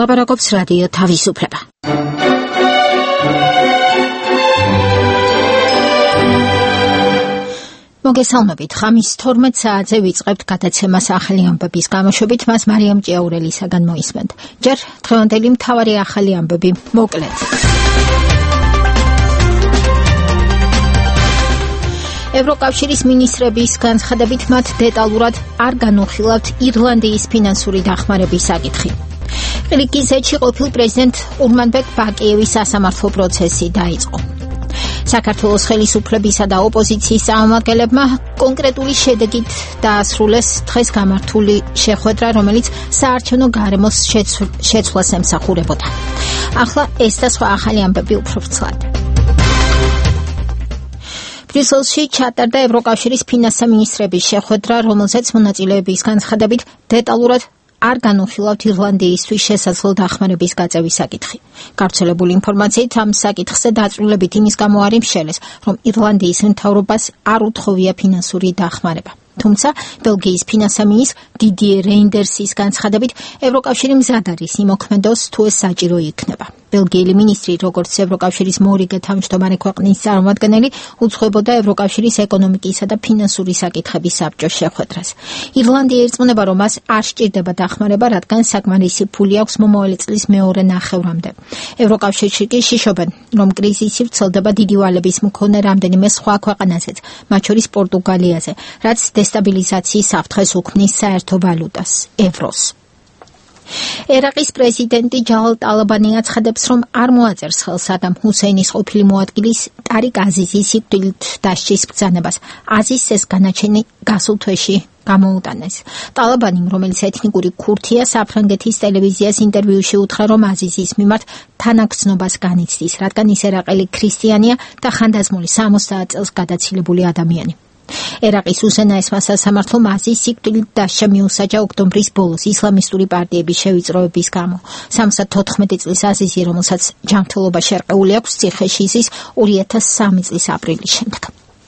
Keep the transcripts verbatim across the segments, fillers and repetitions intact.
ლაპარაკობს რადიო თავისუფლება. მოგესალმებით, ხამის თორმეტ საათზე ვიწყებთ გადაცემას ახალი ამბების გამოშვებით, მას მარიამ ჭიაურელისაგან მოისმენთ. ჯერ დღევანდელი მთავარი ახალი ამბები მოკლედ. ევროკავშირის მინისტრების განცხადებით მათ დეტალურად არ განუხილავთ ირლანდიის ფინანსური დახმარების საკითხი. ყირგიზეთში ყოფილ პრეზიდენტ ურმანბეკ ბაკიევის სასამართლო პროცესი დაიწყო. საქართველოს ხელისუფლებისა და ოპოზიციის წარმომადგენლებმა კონკრეტული შედეგით დაასრულეს დღეს გამართული შეხვედრა, რომელიც საარჩევნო გარემოს შეცვლას ემსახურებოდა. ახლა ეს და სხვა ახალი ამბები უფრო ვრცლად. ბრიუსელში ჩატარდა ევროკავშირის ფინანსთა მინისტრების შეხვედრა, რომელზეც მონაწილეების განცხადებით დეტალურად არ განუხილავთ ირლანდიისთვის შესაძლო დახმარების გაწევის საკითხი. გავრცელებული ინფორმაციით ამ საკითხზე დაწვრილებით იმის გამო არ იმშელეს, რომ ირლანდიის მთავრობას არ უთხოვია ფინანსური დახმარება. თუმცა ბელგიის ფინანსთა მინისტრ დიდიე რეინდერსის განცხადებით ევროკავშირი მზად არის იმოქმედოს თუ ეს საჭირო იქნება. ბელგიელი მინისტრი, როგორც ევროკავშირის მორიგე თავმჯდომარე ქვეყნის წარმომადგენელი, უძღვებოდა ევროკავშირის ეკონომიკისა და ფინანსური საკითხების საბჭოს შეხვედრას. ირლანდია ირწმუნება, რომ მას არ სჭირდება დახმარება, რადგან საკმარისი ფული აქვს მომავალი წლის მეორე ნახევრამდე. ევროკავშირში კი შიშობენ, რომ კრიზისი ვრცელდება დიდი ვალების მქონე რამდენიმე სხვა ქვეყანაზეც, მათ შორის პორტუგალიაზე, რაც დესტაბილიზაციის საფრთხეს უქმნის საერთო ვალუტას, ევროს. ერაყის პრეზიდენტი ჯალალ ტალაბანი აცხადებს, რომ არ მოაწერს ხელს სადამ ჰუსეინის ყოფილი მოადგილის ტარიკ აზიზის სიკვდილით დასჯის ბრძანებას. აზიზს ეს განაჩენი გასულ თვეში გამოუტანეს. ტალაბანიმ, რომელიც ეთნიკური ქურთია, საფრანგეთის ტელევიზიას ინტერვიუში უთხრა, რომ აზიზის მიმართ თანაგრძნობას განიცდის, რადგან ის ერაყელი ქრისტიანია და ხანდაზმული სამოცდაათ წელს გადაცილებული ადამიანი. ერაყის უსენაესმა სასამართლომ აზიზის სიკვდილით დასჯა მიუსაჯა ოქტომბრის ბოლოს ისლამისტური პარტიების შევიწროების გამო. სამოცდათოთხმეტი წლის აზიზი, რომელსაც ჯანმრთელობა შერყეული აქვს, ციხეში იზის ორი ათას სამი წლის აპრილის შემდეგ.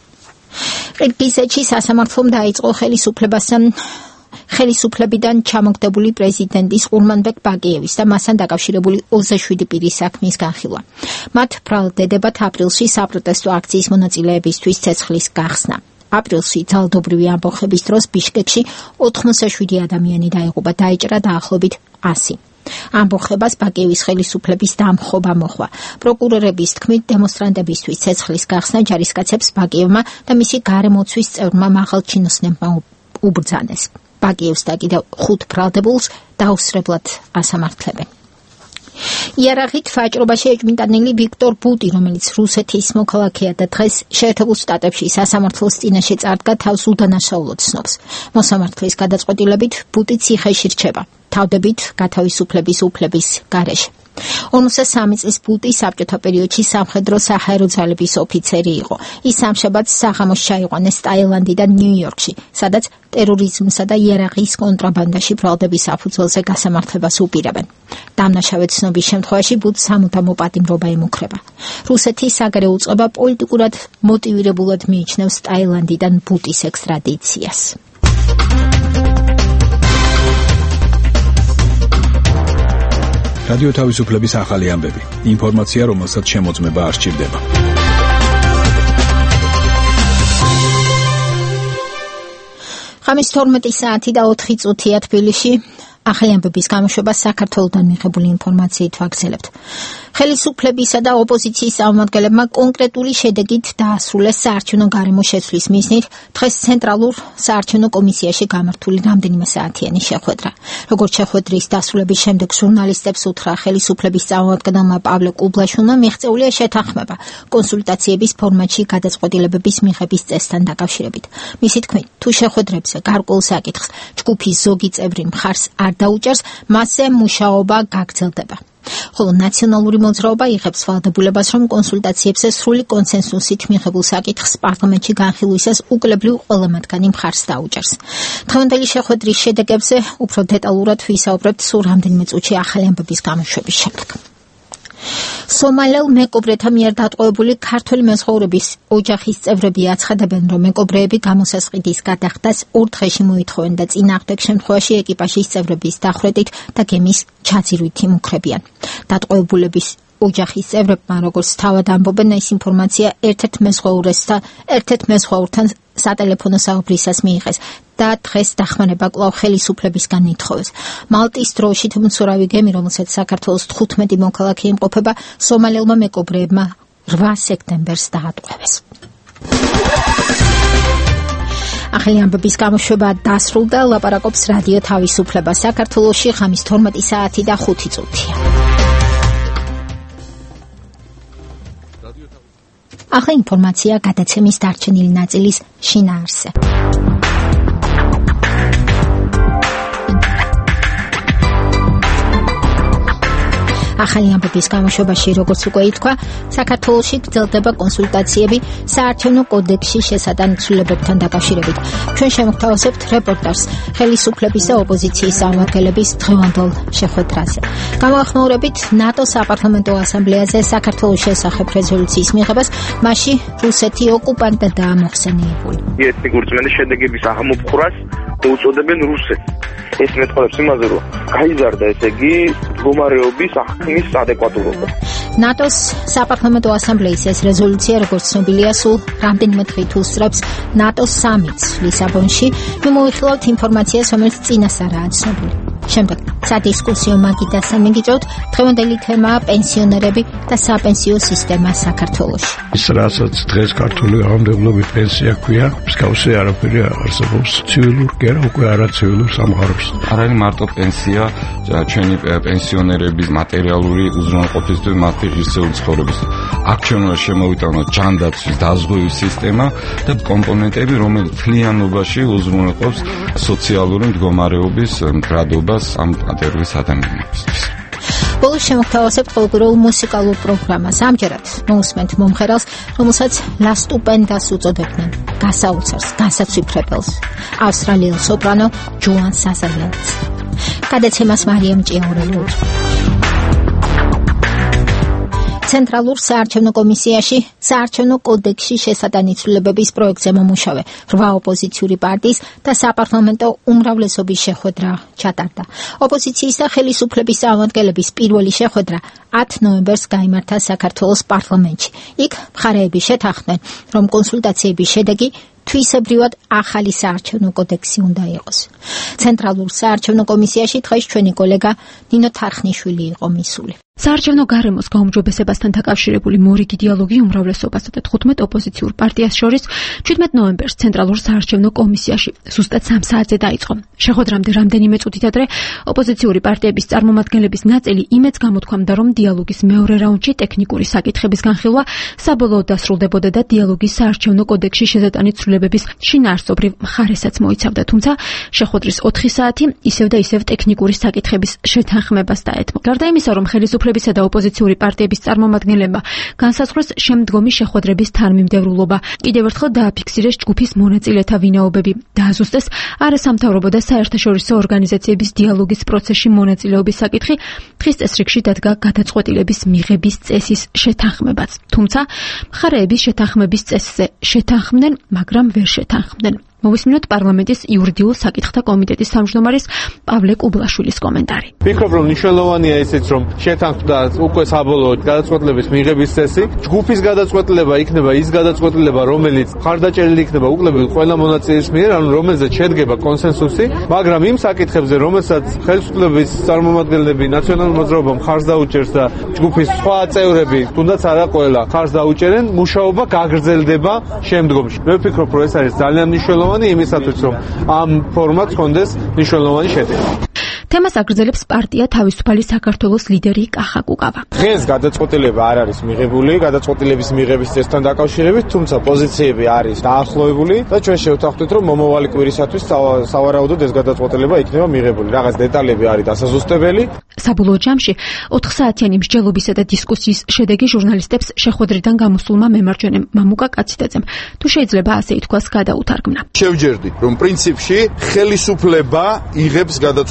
ყირგიზეთში სასამართლომ დაიწყო ხელისუფლებასთან ხელისუფლებიდან ჩამოგდებული პრეზიდენტის ურმანბეკ ბაკიევის და მასთან დაკავშირებული ოცდაშვიდი პირის საქმის განხილვა. მათ ბრალდებათ აპრილში საპროტესტო აქციის მონაწილეებისთვის ცეცხლის გახსნა. აპრილში ძალადობრივი ამბოხების დროს ბიშკეკში ოთხმოცდაშვიდი ადამიანი დაიღუპა, დაიჭრა დაახლოებით ასი. ამბოხებას ბაკიევის ხელისუფლების დამხობა მოჰყვა. პროკურორების თქმით, დემონსტრანტებისთვის ცეცხლის გახსნა ჯარისკაცებს ბაკიევმა და მისი გარემოცვის წევრმა მაღალჩინოსნებმა უბრძანეს. ბაკიევს და კიდევ ხუთ ბრალდებულს დაუსრებლად ასამართლებენ. იარაღით ვაჭრობაში ეჭვმიტანილი ვიქტორ ბუტი, რომელიც რუსეთის მოქალაქეა და დღეს შეერთებულ შტატებში სასამართლოს წინაშე წარდგა, თავს უდანაშაულოდ ცნობს. მოსამართლის გადაწყვეტილებით ბუტი ციხეში რჩება, თავდებით გათავისუფლების უფლების გარეშე. ორმოცდასამი წლის ბუტი საბჭოთა პერიოდში სამხედრო საჰაერო ძალების ოფიცერი იყო. ის სამშაბათს საღამოს ჩაიყვანეს ტაილანდიდან ნიუ-იორკში, სადაც ტერორიზმსა და იარაღის კონტრაბანდაში ბრალდების საფუძველზე გასამართლებას უპირებენ. დამნაშავედ ცნობის შემთხვევაში ბუტს სამუდამო პატიმრობა ემუქრება. რუსეთის საგარეო უწყება პოლიტიკურად მოტივირებულად მიიჩნევს ტაილანდიდან ბუტის ექსტრადიციას. რადიო თავისუფლების ახალი ამბები. ინფორმაცია, რომელსაც შემოწმება არ სჭირდება. ხამის თორმეტი საათი და ოთხი წუთია თბილისში. ახალი ამბების გამოშვება საქართველოსთან მიღებული ინფორმაციით ვაგრძელებთ. ხელისუფლებისა და ოპოზიციის წარმომადგენლებმა კონკრეტული შედეგით დაასრულეს საარჩევნო გარემოს შეცვლის მიზნით დღეს ცენტრალურ საარჩევნო კომისიაში გამართული რამდენიმე საათიანი შეხვედრა. როგორც შეხვედრის დასრულების შემდეგ ჟურნალისტებს უთხრა ხელისუფლების წარმომადგენელმა პავლე კუბლაშვილმა, მიღწეულია შეთანხმება კონსულტაციების ფორმატში გადაწყვეტილებების მიღების წესთან დაკავშირებით. მისი თქმით, თუ შეხვედრებზე გარკვეულ საკითხს ჯგუფის ზოგი წევრი მხარს არ დაუჭერს, მასზე მუშაობა გაგრძელდება. ხოლო ნაციონალური მოძრაობა იღებს ვალდებულებას, რომ კონსულტაციებზე სრული კონსენსუსით მიღებულ საკითხს პარლამენტში განხილვისას უკლებრივ ყველა მათგანი მხარს დაუჭერს. დღევანდელი შეხვედრის შედეგებზე უფრო დეტალურად ვისაუბრებთ სულ რამდენიმე წუთში ახალი ამბების გამოშვების შემდეგ. სომალელ მეკობრეთა მიერ დატყვევებული ქართველი მეზღვაურების ოჯახის წევრები აცხადებენ, რომ მეკობრეები გამოსასყიდის გადახდას ორ დღეში მოითხოვენ და წინააღმდეგ შემთხვევაში ეკიპაჟის წევრების დახვრეტით და გემის ჩაძირვით იმუქრებიან. დატყვევებულების ოჯახის წევრებმა, როგორც თავად ამბობენ, ეს ინფორმაცია ერთ-ერთ მეზღვაურესთან, ერთ-ერთ მეზღვაურთან სატელეფონო საუბრისას მიიღეს და დღეს დახმარება კვლავ ხელისუფლებისგან ითხოვეს. მალტის დროშით მცურავი გემი, რომელსაც საქართველოს თხუთმეტი მოქალაქე იმყოფება, სომალელმა მეკობრეებმა რვა სექტემბერს დაატყვევეს. ახალი ამბების გამოშვება დასრულდა. ლაპარაკობს რადიო თავისუფლება. საქართველოში ღამის თორმეტი საათი და ხუთი წუთია. ახლა ინფორმაცია გადაცემის დარჩენილი ნაწილის შინაარსზე. ახალი ამბების გამოშვებაში, როგორც უკვე ითქვა, საქართველოში გრძელდება კონსულტაციები საარჩევნო კოდექსის შესატანცულებებთან დაკავშირებით. ჩვენ შემოგთავაზებთ რეპორტაჟს ხელისუფლების და ოპოზიციის წარმომადგენლების დღევანდელ შეხვედრაზე. გამოახმაურებით ნატოს საპარლამენტო ასამბლეაზე საქართველოს შესახებ რეზოლუციის მიღებას, მასში რუსეთი ოკუპანტადაა მოხსენიებული. ეთნიკური გურწმენის შედეგების აღმოფხვრას უწოდებენ რუსეთს. ეს მეტყველებს იმაზე, რომ გაიზარდა ესე იგი მდგომარეობის აღქმის ადეკვატურობა. ნატოს საპარლამენტო ასამბლეის ეს რეზოლუცია, როგორც ცნობილია, სულ რამდენიმე დღით უსწრებს ნატოს სამიტს ლისაბონში. მიმოიხილავთ ინფორმაციას, რომელიც წინას არაა ცნობილი. შემდეგ სადისკუსიო მაგიდასთან მიგიწევთ დღევანდელი თემაა პენსიონერები და საპენსიო სისტემა საქართველოში. ის რასაც დღეს ქართული გამომდებლობით პენსია ქვია, მსგავსი არაფერი არსებობს ცივილურ კი არა, უკვე არაცივილურ სამყაროს. არ არის მარტო პენსია, ჩვენი პენსიონერების მატერიალური უზრუნველყოფის და მათი ღირსეული ცხოვრების. აქ ჩვენ უნდა შემოვიტანოთ ჯანდაცვის დაზღვევის სისტემა და კომპონენტები, რომელიც მთლიანობაში უზრუნველყოფს სოციალური მდგომარეობის მდგრადობას ამ კატეგორიის ადამიანებისთვის. ბოლოს შემოგთავაზებთ ყოველკვირეულ მუსიკალურ პროგრამას. ამჯერად მოусმენთ მომღერალს, რომელსაც ლა სტუპენდას უწოდებდნენ, გასაოცარს, გასაცვიფრებელს, ავსტრალიელ სოპრანო ჯოან საზალიანს. გადაცემას მარიამ ჭიაურელი უძღვნა. ცენტრალურ საარჩევნო კომისიაში საარჩევნო კოდექსის შესატანცულებების პროექტზე მომუშავე რვა ოპოზიციური პარტიის და საპარლამენტო უმრავლესობის შეხვედრა ჩატარდა. ოპოზიციის და ხელისუფლების წარმომადგენლების პირველი შეხვედრა ათ ნოემბერს გაიმართა საქართველოს პარლამენტში. იქ მხარეები შეთანხმდნენ, რომ კონსულტაციების შედეგი თვისებრივად ახალი საარჩევნო კოდექსი უნდა იყოს. ცენტრალურ საარჩევნო კომისიაში დღეს ჩვენი კოლეგა ნინო თარხნიშვილი იყო მისული. საარჩევნო გარემოს გაუმჯობესებასთან დაკავშირებული მორიგი დიალოგი უმრავლესობასა და თხუთმეტ ოპოზიციურ პარტიას შორის შვიდმეტ ნოემბერს ცენტრალურ საარჩევნო კომისიაში ზუსტად სამ საათზე დაიწყო. შეხვედრამდე რამდენიმე წუთით ადრე ოპოზიციური პარტიების წარმომადგენლების ნაწილი იმედს გამოთქვამდა, რომ დიალოგის მეორე რაუნდში ტექნიკური საკითხების განხილვა საბოლოოდ დასრულდებოდა და დიალოგის საარჩევნო კოდექსის შესატანცულებების შინაარსობრივ მხარესაც მოიცავდა, თუმცა შეხვედრის ოთხი საათი ისევ და ისევ ტექნიკური საკითხების შეთანხმებას დაეთმო. გარდა იმისა, რომ ხელისუფლებისა და ოპოზიციური პარტიების წარმომადგენლებმა განსაზღვრეს შემდგომი შეხვედრების თანმიმდევრულობა, კიდევ ერთხელ დააფიქსირეს ჯგუფის მონაწილეთა ვინაობები, დააზუსტეს არასამთავრობო და საერთაშორისო ორგანიზაციების დიალოგის პროცესში მონაწილეობის საკითხი, დღის წესრიგში დადგა გადაწყვეტილების მიღების წესის შეთანხმებაც. თუმცა მხარეების შეთანხმების წესზე შეთანხმდნენ, მაგრამ ვერ შეთანხმდნენ. მოვისმინოთ პარლამენტის იურიდიულ საკითხთა კომიტეტის თავმჯდომარის პავლე კუბლაშვილის კომენტარი. ვფიქრობ, რომ მნიშვნელოვანია ისიც, რომ შეთანხმდა უკვე საბოლოოდ გადაწყვეტილების მიღების წესი. ჯგუფის გადაწყვეტილება იქნება ის გადაწყვეტილება, რომელიც მხარდაჭერილი იქნება უკლებელ ყველა მონაწილეს მიერ, ანუ რომელზეც შედგება კონსენსუსი, მაგრამ იმ საკითხებზე, რომელსაც ხელისუფლების წარმომადგენლები ნაციონალურ მოძრაობამ მხარს დაუჭერს და ჯგუფის სხვა წევრები, თუნდაც არა ყველა, მხარს დაუჭერენ, მუშაობა გაგრძელდება შემდგომში. მე ვფიქრობ, რომ ეს არის ძალიან მნიშვნელოვანი იმისათვის, რომ ამ ფორმატს ჰქონდეს მნიშვნელოვანი შედეგი. თემას აგრძელებს პარტია თავისუფალი საქართველოს ლიდერი კახა კუკავა. დღეს გადაწყვეტილება არ არის მიღებული, გადაწყვეტილების მიღების წესთან დაკავშირებით, თუმცა პოზიციები არის დაახლოებული და ჩვენ შევთანხმდით, რომ მომავალი კვირისათვის სავარაუდოდ ეს გადაწყვეტილება იქნება მიღებული. რაღაც დეტალები არის დასაზუსტებელი. საბოლოო ჯამში ოთხ საათიანი მსჯელობისა და დისკუსიის შედეგი ჟურნალისტებს შეხვედრიდან გამოსულმა მემარჯვენემ მამუკა კაციდაძემ, თუ შეიძლება ასე ითქვას, გადაუთარგმნა. შევჯერდით, რომ პრინციპში ხელისუფლება იღებს გადაწყვეტილებას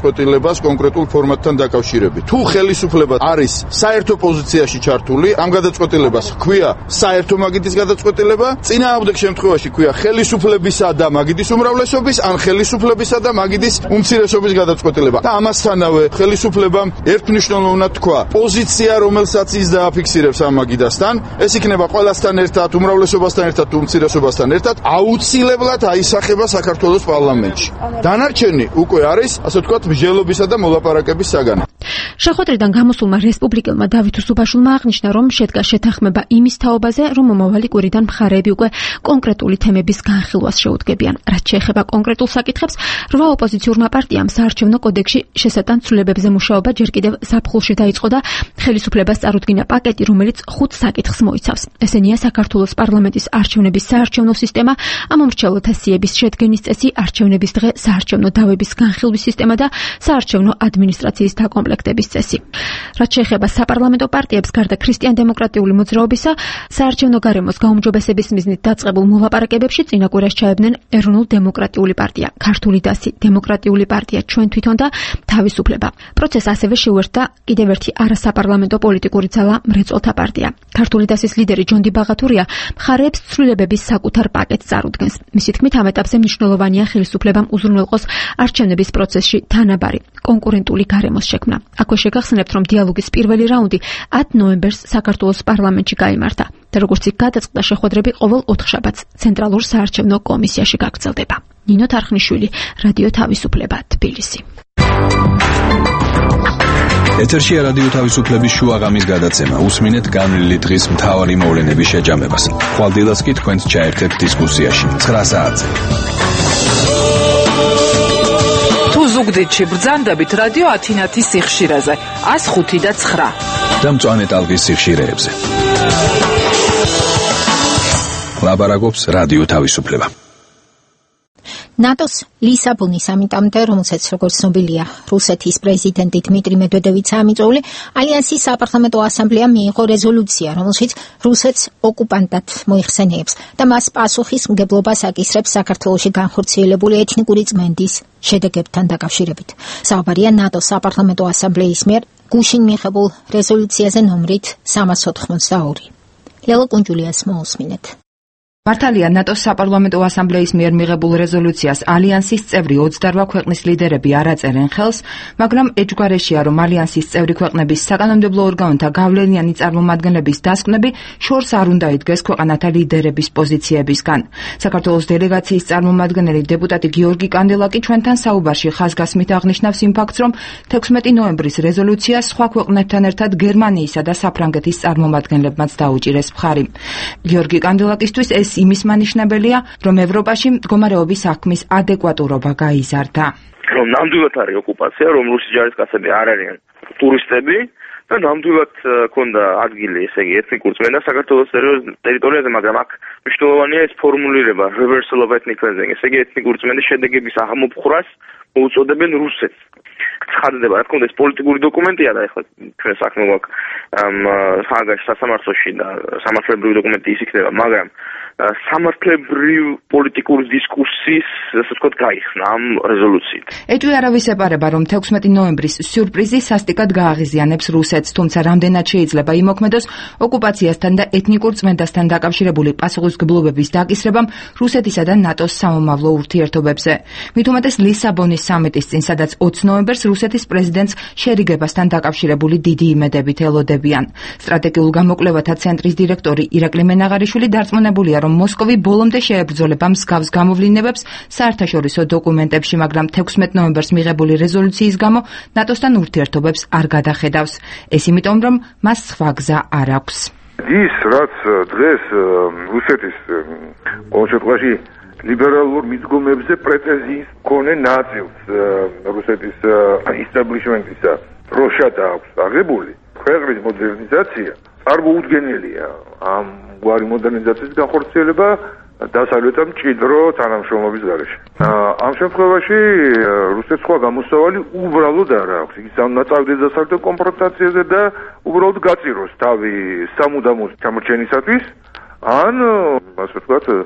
ხელისუფლებას კონკრეტულ ფორმატთან დაკავშირებით. თუ ხელისუფლება არის საერთო პოზიციაში ჩართული, ამ გადაწყვეტილებას ჰქვია საერთო მაგიდის გადაწყვეტილება, წინააღმდეგ შემთხვევაში ჰქვია ხელისუფლებისა და მაგიდის უმრავლესობის, ან ხელისუფლებისა და მაგიდის უმცირესობის გადაწყვეტილება. და ამასთანავე ხელისუფლებამ ერთმნიშვნელოვნად თქვა, პოზიცია, რომელსაც ის დააფიქსირებს ამ მაგიდასთან, ეს იქნება ყველასთან ერთად, უმრავლესობასთან ერთად, უმცირესობასთან ერთად, აუცილებლად აისახება საქართველოს პარლამენტში. დანარჩენი უკვე არის, ასე ვთქვათ, მსჯელობისა და მოლაპარაკების საგანი. შეხვედრიდან გამოსულმა რესპუბლიკელმა დავით უსუბაშვილმა აღნიშნა, რომ შედგა შეთანხმება იმის თაობაზე, რომ მომავალი კვირიდან მხარეები უკვე კონკრეტული თემების განხილვას შეუდგებიან. რაც შეეხება კონკრეტულ საკითხებს, რვა ოპოზიციურმა პარტიამ საარჩევნო კოდექსში შესატან ცვლილებებზე მუშაობა ჯერ კიდევ ზაფხულში დაიწყო და ხელისუფლებას წარუდგინა პაკეტი, რომელიც ხუთ საკითხს მოიცავს. ესენია საქართველოს პარლამენტის არჩევნების საარჩევნო სისტემა, ამომრჩევლთა სიების შედგენის წესი, არჩევნების დღე, საარჩევნო დავების განხილვის სისტემა და საარჩევნო ადმინისტრაციის დაკომპლექტების წესი. რაც შეეხება საპარლამენტო პარტიებს, გარდა ქრისტიან-დემოკრატიული მოძრაობისა, საარჩევნო გარემოს გაუმჯობესების მიზნით დაწყებულ მოლაპარაკებებში წინა კვირას ჩაებდნენ ეროვნულ-დემოკრატიული პარტია, ქართული დასი, დემოკრატიული პარტია, ჩვენ თვითონ და თავისუფლება. პროცესს ასევე შეუერთდა კიდევ ერთი არასაპარლამენტო პოლიტიკური ძალა, მრეწველთა პარტია. ქართული დასის ლიდერი ჯონდი ბაღათურია მხარეებს ცვლილებების საკუთარ პაკეტს წარუდგენს. მისი თქმით, ამ ეტაპზე მნიშვნელოვანია ხელისუფლებამ უზრუნველყოს არჩევნების პროცესში თანაბარი, კონკურენტული გარემოს შექმნა. აქვე შეგახსენებთ, რომ დიალოგის პირველი რაუნდი ათ ნოემბერს საქართველოს პარლამენტში გაიმართა და როგორც იქ გადაწყდა, შეხვედრები ყოველ ოთხშაბათს ცენტრალურ საარჩევნო კომისიაში გაგრძელდება. ნინო თარხნიშვილი, რადიო თავისუფლება, თბილისი. ეთერშია რადიო თავისუფლების შუაღამის გადაცემა. უსმინეთ განვლილი დღის მთავარი მოვლენების შეჯამებას. ხვალდილას კი თქვენს ჩაერთეთ დისკუსიაში. ცხრა საათზე. თუ ზუგდიდში ბრძანდებით რადიო ათინათის სიხშირეზე ათს ხუთი და ცხრა. და მწვანე ტალღის სიხშირეებზე. ლაბარაკობს რადიო თავისუფლება. ნატოს ლისაბონის სამიტამდე, რომელსაც როგორც ცნობილია, რუსეთის პრეზიდენტი დმიტრი მედვედევიც ამიწვეული, ალიანსის საპარლამენტო ასამბლეამ მიიღო რეზოლუცია, რომელშიც რუსეთს ოკუპანტად მოიხსენიებს და მას პასუხისმგებლობას აკისრებს საქართველოში განხორციელებული ეთნიკური წმენდის შედეგებთან დაკავშირებით. საუბარია ნატოს საპარლამენტო ასამბლეის მიერ გუშინ მიიღებულ რეზოლუციაზე ნომრით სამას ოთხმოცდაორი. ლელო კუნჯულიას მოусმინეთ. მართალია, ნატოს საპარლამენტო ასამბლეის მიერ მიღებულ რეზოლუციას ალიანსის წევრი ოცდარვა ქვეყნის ლიდერები არ აწერენ ხელს, მაგრამ ეჯგვარეშია, რომ ალიანსის წევრი ქვეყნების საკანონმდებლო ორგანოთა გავლენიანი წარმომადგენლების დასკვნები შორს არ უნდა იდგეს ქვეყანათა ლიდერების პოზიციებისგან. საქართველოს დელეგაციის წარმომადგენელი დეპუტატი გიორგი კანდელაკი ჩვენთან საუბარში ხაზგასმით აღნიშნავს იმ ფაქტს, რომ თექვსმეტი ნოემბრის რეზოლუცია სხვა ქვეყნებთან ერთად გერმანიისა და საფრანგეთის წარმომადგენლებმაც დაუჭირეს მხარი. გიორგი კანდელაკისთვის ეს იმის მანიშნებელია, რომ ევროპაში მდგომარეობის საქმის ადეკვატურობა გაიზარდა. რომ ნამდვილად არის ოკუპაცია, რომ რუსი ჯარისკაცები არ არიან ტურისტები და ნამდვილად ქონდა ადგილი, ესე იგი, ეთნიკურ წმენდა საქართველოს ტერიტორიაზე, მაგრამ აქ მნიშვნელოვანია ეს ფორმულირება reversal of ethnic cleansing, ესე იგი, ეთნიკურ წმენდის შედეგების აღმოფხვრას მოუწოდებენ რუსეთს. ცხადდება, რა თქმა უნდა, ეს პოლიტიკური დოკუმენტია და ეხლა ჩვენ საქმე გვაქვს ჰაგაში სასამართლოში და სამართლებრივი დოკუმენტი ის იქნება, მაგრამ სამართლებრივ პოლიტიკური დისკუსიის, ასე ვთქვათ, გაიხსნა ამ რეზოლუციით. ეჭვი არავის ეპარება, რომ თექვსმეტი ნოემბრის სიურპრიზი სასტიკად გააღიზიანებს რუსეთს, თუმცა რამდენად შეიძლება იმოქმედოს ოკუპაციასთან და ეთნიკურ წმენდასთან დაკავშირებული პასუხისმგებლობების დაკისრებამ რუსეთისა და ნატოს სამომავლო ურთიერთობებზე. მით უმეტეს ლისაბონის სამიტის წინ, სადაც ოცი ნოემბერს რუსეთის პრეზიდენტს შერიგებასთან დაკავშირებული დიდი იმედებით ელოდებიან. სტრატეგიულ გამოკვლევათა ცენტრის დირექტორი ირაკლი მენაღარიშვილი დარწმუნებულია, რომ მოსკოვი ბოლომდე შეებრძოლება მსგავს გამოვლინებებს საერთაშორისო დოკუმენტებში, მაგრამ თექვსმეტი ნოემბერს მიღებული რეზოლუციის გამო ნატოსთან ურთიერთობებს არ გადახედავს. ეს იმიტომ, რომ მას სხვა გზა არ აქვს. ის, რაც დღეს რუსეთის ყოველ შემთხვევაში ლიბერალურ მიდგომებზე პრეტენზიის მქონე ნაწილს რუსეთის ისტაბლიშმენტისა პროშატა აქვს აღებული, ქვეყნის მოდერნიზაცია წარმოუდგენელია. ამ გვარი მოდერნიზაციის განხორციელება დასავლეთთან მჭიდრო თანამშრომლობის გარეშე. ამ შემთხვევაში რუსეთს სხვა გამოსავალი უბრალოდ არ აქვს. ის ამ ნაწავდეს დასავლეთთან კონფრონტაციაზე და უბრალოდ გაწიროს თავი სამუდამო ჩამორჩენისათვის, ან ასე ვთქვათ,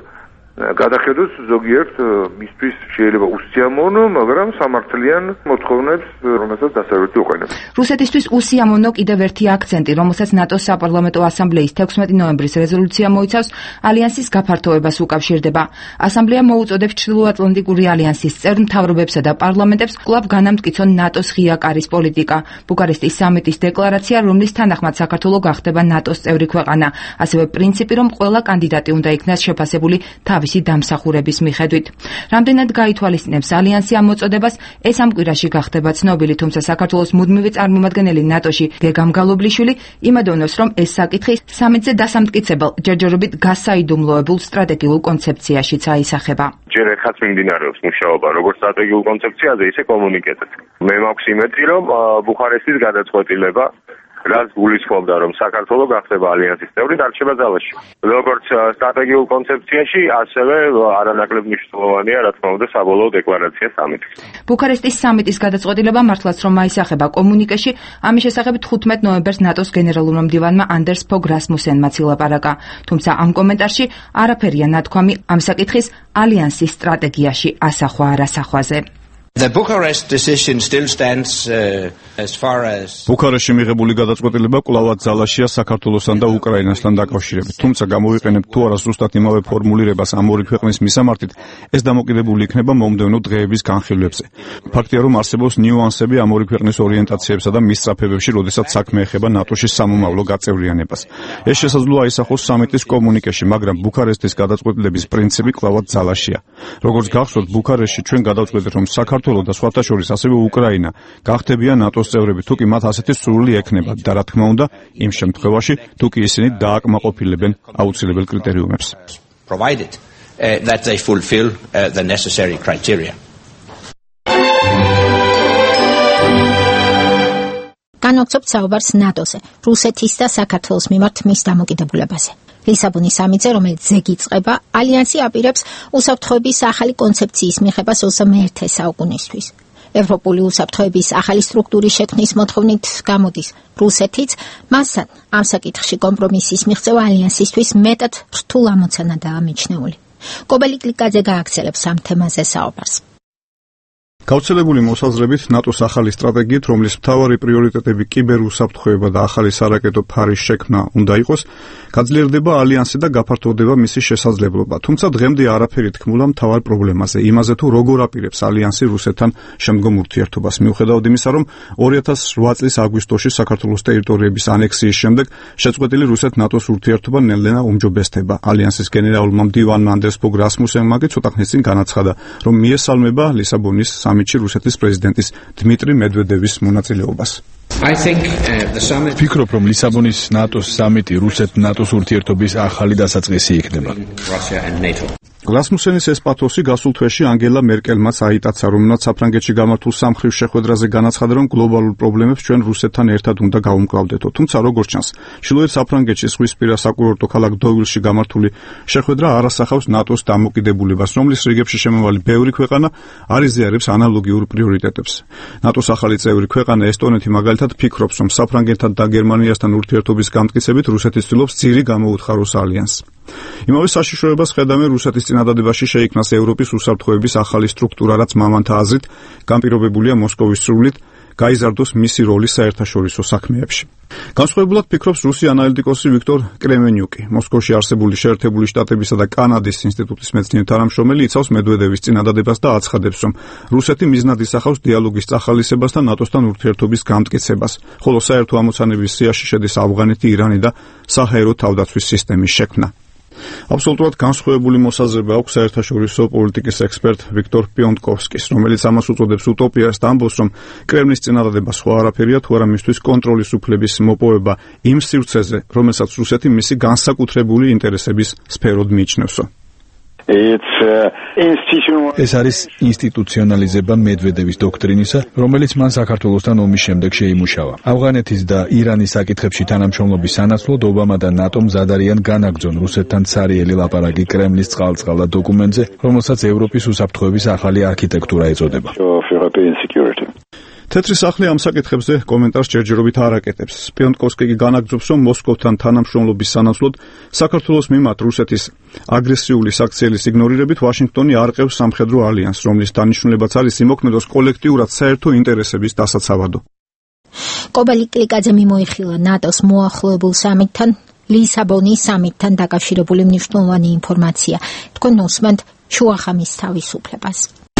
გადახედოს ზოგიერთ მისთვის შეიძლება უსიამოვნო, მაგრამ სამართლიან მოთხოვნებს, რომელსაც დასავლეთი უყენებს. რუსეთისთვის უსიამოვნო კიდევ ერთი აქცენტი, რომელსაც ნატოს საპარლამენტო ასამბლეის თექვსმეტი ნოემბრის რეზოლუცია მოიცავს, ალიანსის გაფართოებას უკავშირდება. ასამბლეა მოუწოდებს ჩრდილოატლანტიკური ალიანსის წევრ მთავრობებსა და პარლამენტებს კვლავ განამტკიცონ ნატოს ღია კარის პოლიტიკა. ბუქარესტის სამიტის დეკლარაცია, რომლის თანახმად საქართველო გახდება ნატოს წევრი ქვეყანა, ასევე პრინციპი, რომ ყველა კანდიდატი უნდა იქნას შეფასებული თავისი დამსახურების მიხედვით. რამდენად გაითვალისწინებს ალიანსი ამ მოწოდებას, ეს ამ კვირაში გახდება ცნობილი, თუმცა საქართველოს მუდმივი წარმომადგენელი ნატოში გეგამ გალობლიშვილი იმედოვნებს, რომ ეს საკითხი სამიტზე დასამტკიცებელ, ჯერჯერობით გასაიდუმლოებულ სტრატეგიულ კონცეფციაშიც აისახება. ჯერ ერთხაც მიმდინარეობს მუშაობა როგორც სტრატეგიულ კონცეფციაზე, ისე კომუნიკეტად. მე მაქვს იმედი, რომ ბუქარესტის გადაწყვეტილება რაც გულისხმობდა, რომ საქართველო გახდება ალიანსის წევრი, დარჩება ძალაში. როგორც სტრატეგიულ კონცეფციაში, ასევე არანაკლებ მნიშვნელოვანია, რა თქმა უნდა, საბოლოო დეკლარაცია სამიტის. ბუქარესტის სამიტის გადაწყვეტილება მართლაც რომ აისახება კომუნიკეში, ამის შესახებ თხუთმეტ ნოემბერს ნატოს გენერალურმა მდივანმა ანდერს ფოგ რასმუსენმა ილაპარაკა. თუმცა ამ კომენტარში არაფერია ნათქვამი ამ საკითხის ალიანსის სტრატეგიაში ასახვა არასახვაზე. The Bucharest decision still stands uh, as far as ბუქარესტში მიღებული გადაწყვეტილება კვლავაც ძალაშია საქართველოსთან და უკრაინასთან დაკავშირებით. თუმცა გამოვიყენებ თუ არა ზუსტად იმავე ფორმულირებას ამ ორი ქვეყნის მისამართით, ეს დამოკიდებული იქნება მომდევნო დღეების განხილვებზე. ფაქტია, რომ არსებობს ნიუანსები ამ ორი ქვეყნის ორიენტაციებსა და მისწრაფებებში, როდესაც საქმე ეხება ნატოში სამომავლო გაწევრიანებას. ეს შესაძლოა აისახოს სამიტის კომუნიკეში, მაგრამ ბუქარესტის გადაწყვეტილების პრინციპი კვლავაც ძალაშია. როგორც გახსოვთ, ბუქარესტში ჩვენ გადავწყვეტეთ, რომ საქართველო და სხვათა შორის ასევე უკრაინა გახდებიან ნატოს წევრები, თუკი მათ ასეთი სურვილი ექნებათ და რა თქმა უნდა, იმ შემთხვევაში, თუკი ისინი დააკმაყოფილებენ აუცილებელ კრიტერიუმებს. provided uh, that they fulfill uh, the necessary criteria. განვაგრძობთ საუბარს ნატოზე, რუსეთის და საქართველოს მიმართ მის დამოკიდებულებაზე. ლისაბონის სამიტზე, რომელიც ზეგ იწყება, ალიანსი აპირებს უსაფრთხოების ახალი კონცეფციის მიღებას ოცდამეერთე საუკუნისთვის. ევროპული უსაფრთხოების ახალი სტრუქტურის შექმნის მოთხოვნით გამოდის რუსეთიც, მასთან ამ საკითხში კომპრომისის მიღწევა ალიანსისთვის მეტად რთულ ამოცანადაა მიჩნეული. კობელი კლიკაძე გააგრძელებს ამ თემაზე საუბარს. გავრცელებული მოსაზრებით ნატოს ახალი სტრატეგიით, რომლის მთავარი პრიორიტეტები კიბერუსაფრთხოება და ახალი სარაკეტო ფარის შექმნა უნდა იყოს, გაძლიერდება ალიანსი და გაფართოვდება მისი შესაძლებლობა. თუმცა დღემდე არაფერი თქმულა მთავარ პრობლემაზე, იმაზე თუ როგორ აპირებს ალიანსი რუსეთთან შემდგომ ურთიერთობას. მიუხედავად იმისა, რომ ორი ათას ოთხ წლის აგვისტოში საქართველოს ტერიტორიების ანექსიის შემდეგ შეწყვეტილი რუსეთ-ნატოს ურთიერთობა ნელ-ნელა უმჯობესდება. ალიანსის გენერალურმა მდივანმა ანდერს ფოგ რასმუსენმა კი ცოტა ხნის წინ განაცხადა, რომ მიესალმება ლისაბონის სამიტში რუსეთის პრეზიდენტის დმიტრი მედვედევის მონაწილეობას. ფიქრობ, რომ ლისაბონის ნატოს სამიტი რუსეთ-ნატოს ურთიერთობის ახალი დასაწყისი იქნება. რასმუსენის ეს პათოსი გასულ თვეში ანგელა მერკელმაც აიტაცა, რომელმაც საფრანგეთში გამართულ სამხრივ შეხვედრაზე განაცხადა, რომ გლობალურ პრობლემებს ჩვენ რუსეთთან ერთად უნდა გავუმკლავდეთო. თუმცა როგორც ჩანს, ჩრდილოეთ საფრანგეთში ზღვისპირა საკურორტო ქალაქ დოვილში გამართული შეხვედრა არ ასახავს ნატოს დამოკიდებულებას, რომლის რიგებში შემავალი ბევრი ქვეყანა არ იზიარებს ანალოგიურ პრიორიტეტებს. ნატოს ახალი წევრი ქვეყანა ესტონეთი მაგალითად ფიქრობს, რომ საფრანგეთთან და გერმანიასთან ურთიერთობის გამტკიცებით რუსეთი ცდილობს ძირი გამოუთხაროს ალიანსს. იმავე საშიშროებას ხედავენ რუსეთის წინადადებაში შეიქმნას ევროპის უსაფრთხოების ახალი სტრუქტურა, რაც მამანთა აზრით განპირობებულია მოსკოვის სრულით გაიზარდოს მისი როლი საერთაშორისო საქმეებში. განსხვავებულად ფიქრობს რუსი ანალიტიკოსი ვიქტორ კრემენიუკი. მოსკოვში არსებული შეერთებული შტატებისა და კანადის ინსტიტუტის მეცნიერ თანამშრომელი იცავს მედვედევის წინადადებას და აცხადებს, რომ რუსეთი მიზნად ისახავს დიალოგის წახალისებას და ნატოსთან ურთიერთობის გამტკიცებას, ხოლო საერთო ამოცანების სიაში შედის ავღანეთი, ირანი და საჰაერო თავდაცვის სისტემის შექმნა. აბსოლუტურად განსხვავებული მოსაზრება აქვს საერთაშორისო პოლიტიკის ექსპერტ ვიქტორ პიონტკოვსკის, რომელიც ამას უწოდებს utopia-ს და ამბობს, რომ კრემლის წინადადება სხვა არაფერია, თუ არა მისთვის კონტროლის უფლების მოპოვება იმ სივრცეზე, რომელსაც რუსეთი მისი განსაკუთრებული ინტერესების სფეროდ მიიჩნევსო. ეს არის ინსტიტუციონალიზება მედვედევის დოქტრინისა, რომელიც მან საქართველოსთან ომის შემდეგ შეიმუშავა. ავღანეთის და ირანის საკითხებში თანამშრომლობის სანაცვლოდ ობამა და ნატო მზად არიან განაგრძონ რუსეთთან ცარიელი ლაპარაკი კრემლის წყალწყალა დოკუმენტზე, რომელსაც ევროპის უსაფრთხოების ახალი არქიტექტურა ეწოდება. თეთრი სახლი ამ საკითხებზე კომენტარს ჯერჯერობით არ აკეთებს. სპიონტკოვსკი განაგრძობს, რომ მოსკოვთან თანამშრომლობის სანაცვლოდ საქართველოს მიმართ რუსეთის აგრესიული საქციელის იგნორირებით ვაშინგტონი არყევს სამხედრო ალიანსს, რომლის დანიშნულებაც არის იმოქმედოს კოლექტიურად საერთო ინტერესების დასაცავადო. კობალი კლიკაძე მიმოიხილა ნატოს მოახლოებულ სამიტთან, ლისაბონის სამიტთან დაკავშირებული მნიშვნელოვანი ინფორმაცია. თქვენ უსმენთ შუახამის თავისუფლებას.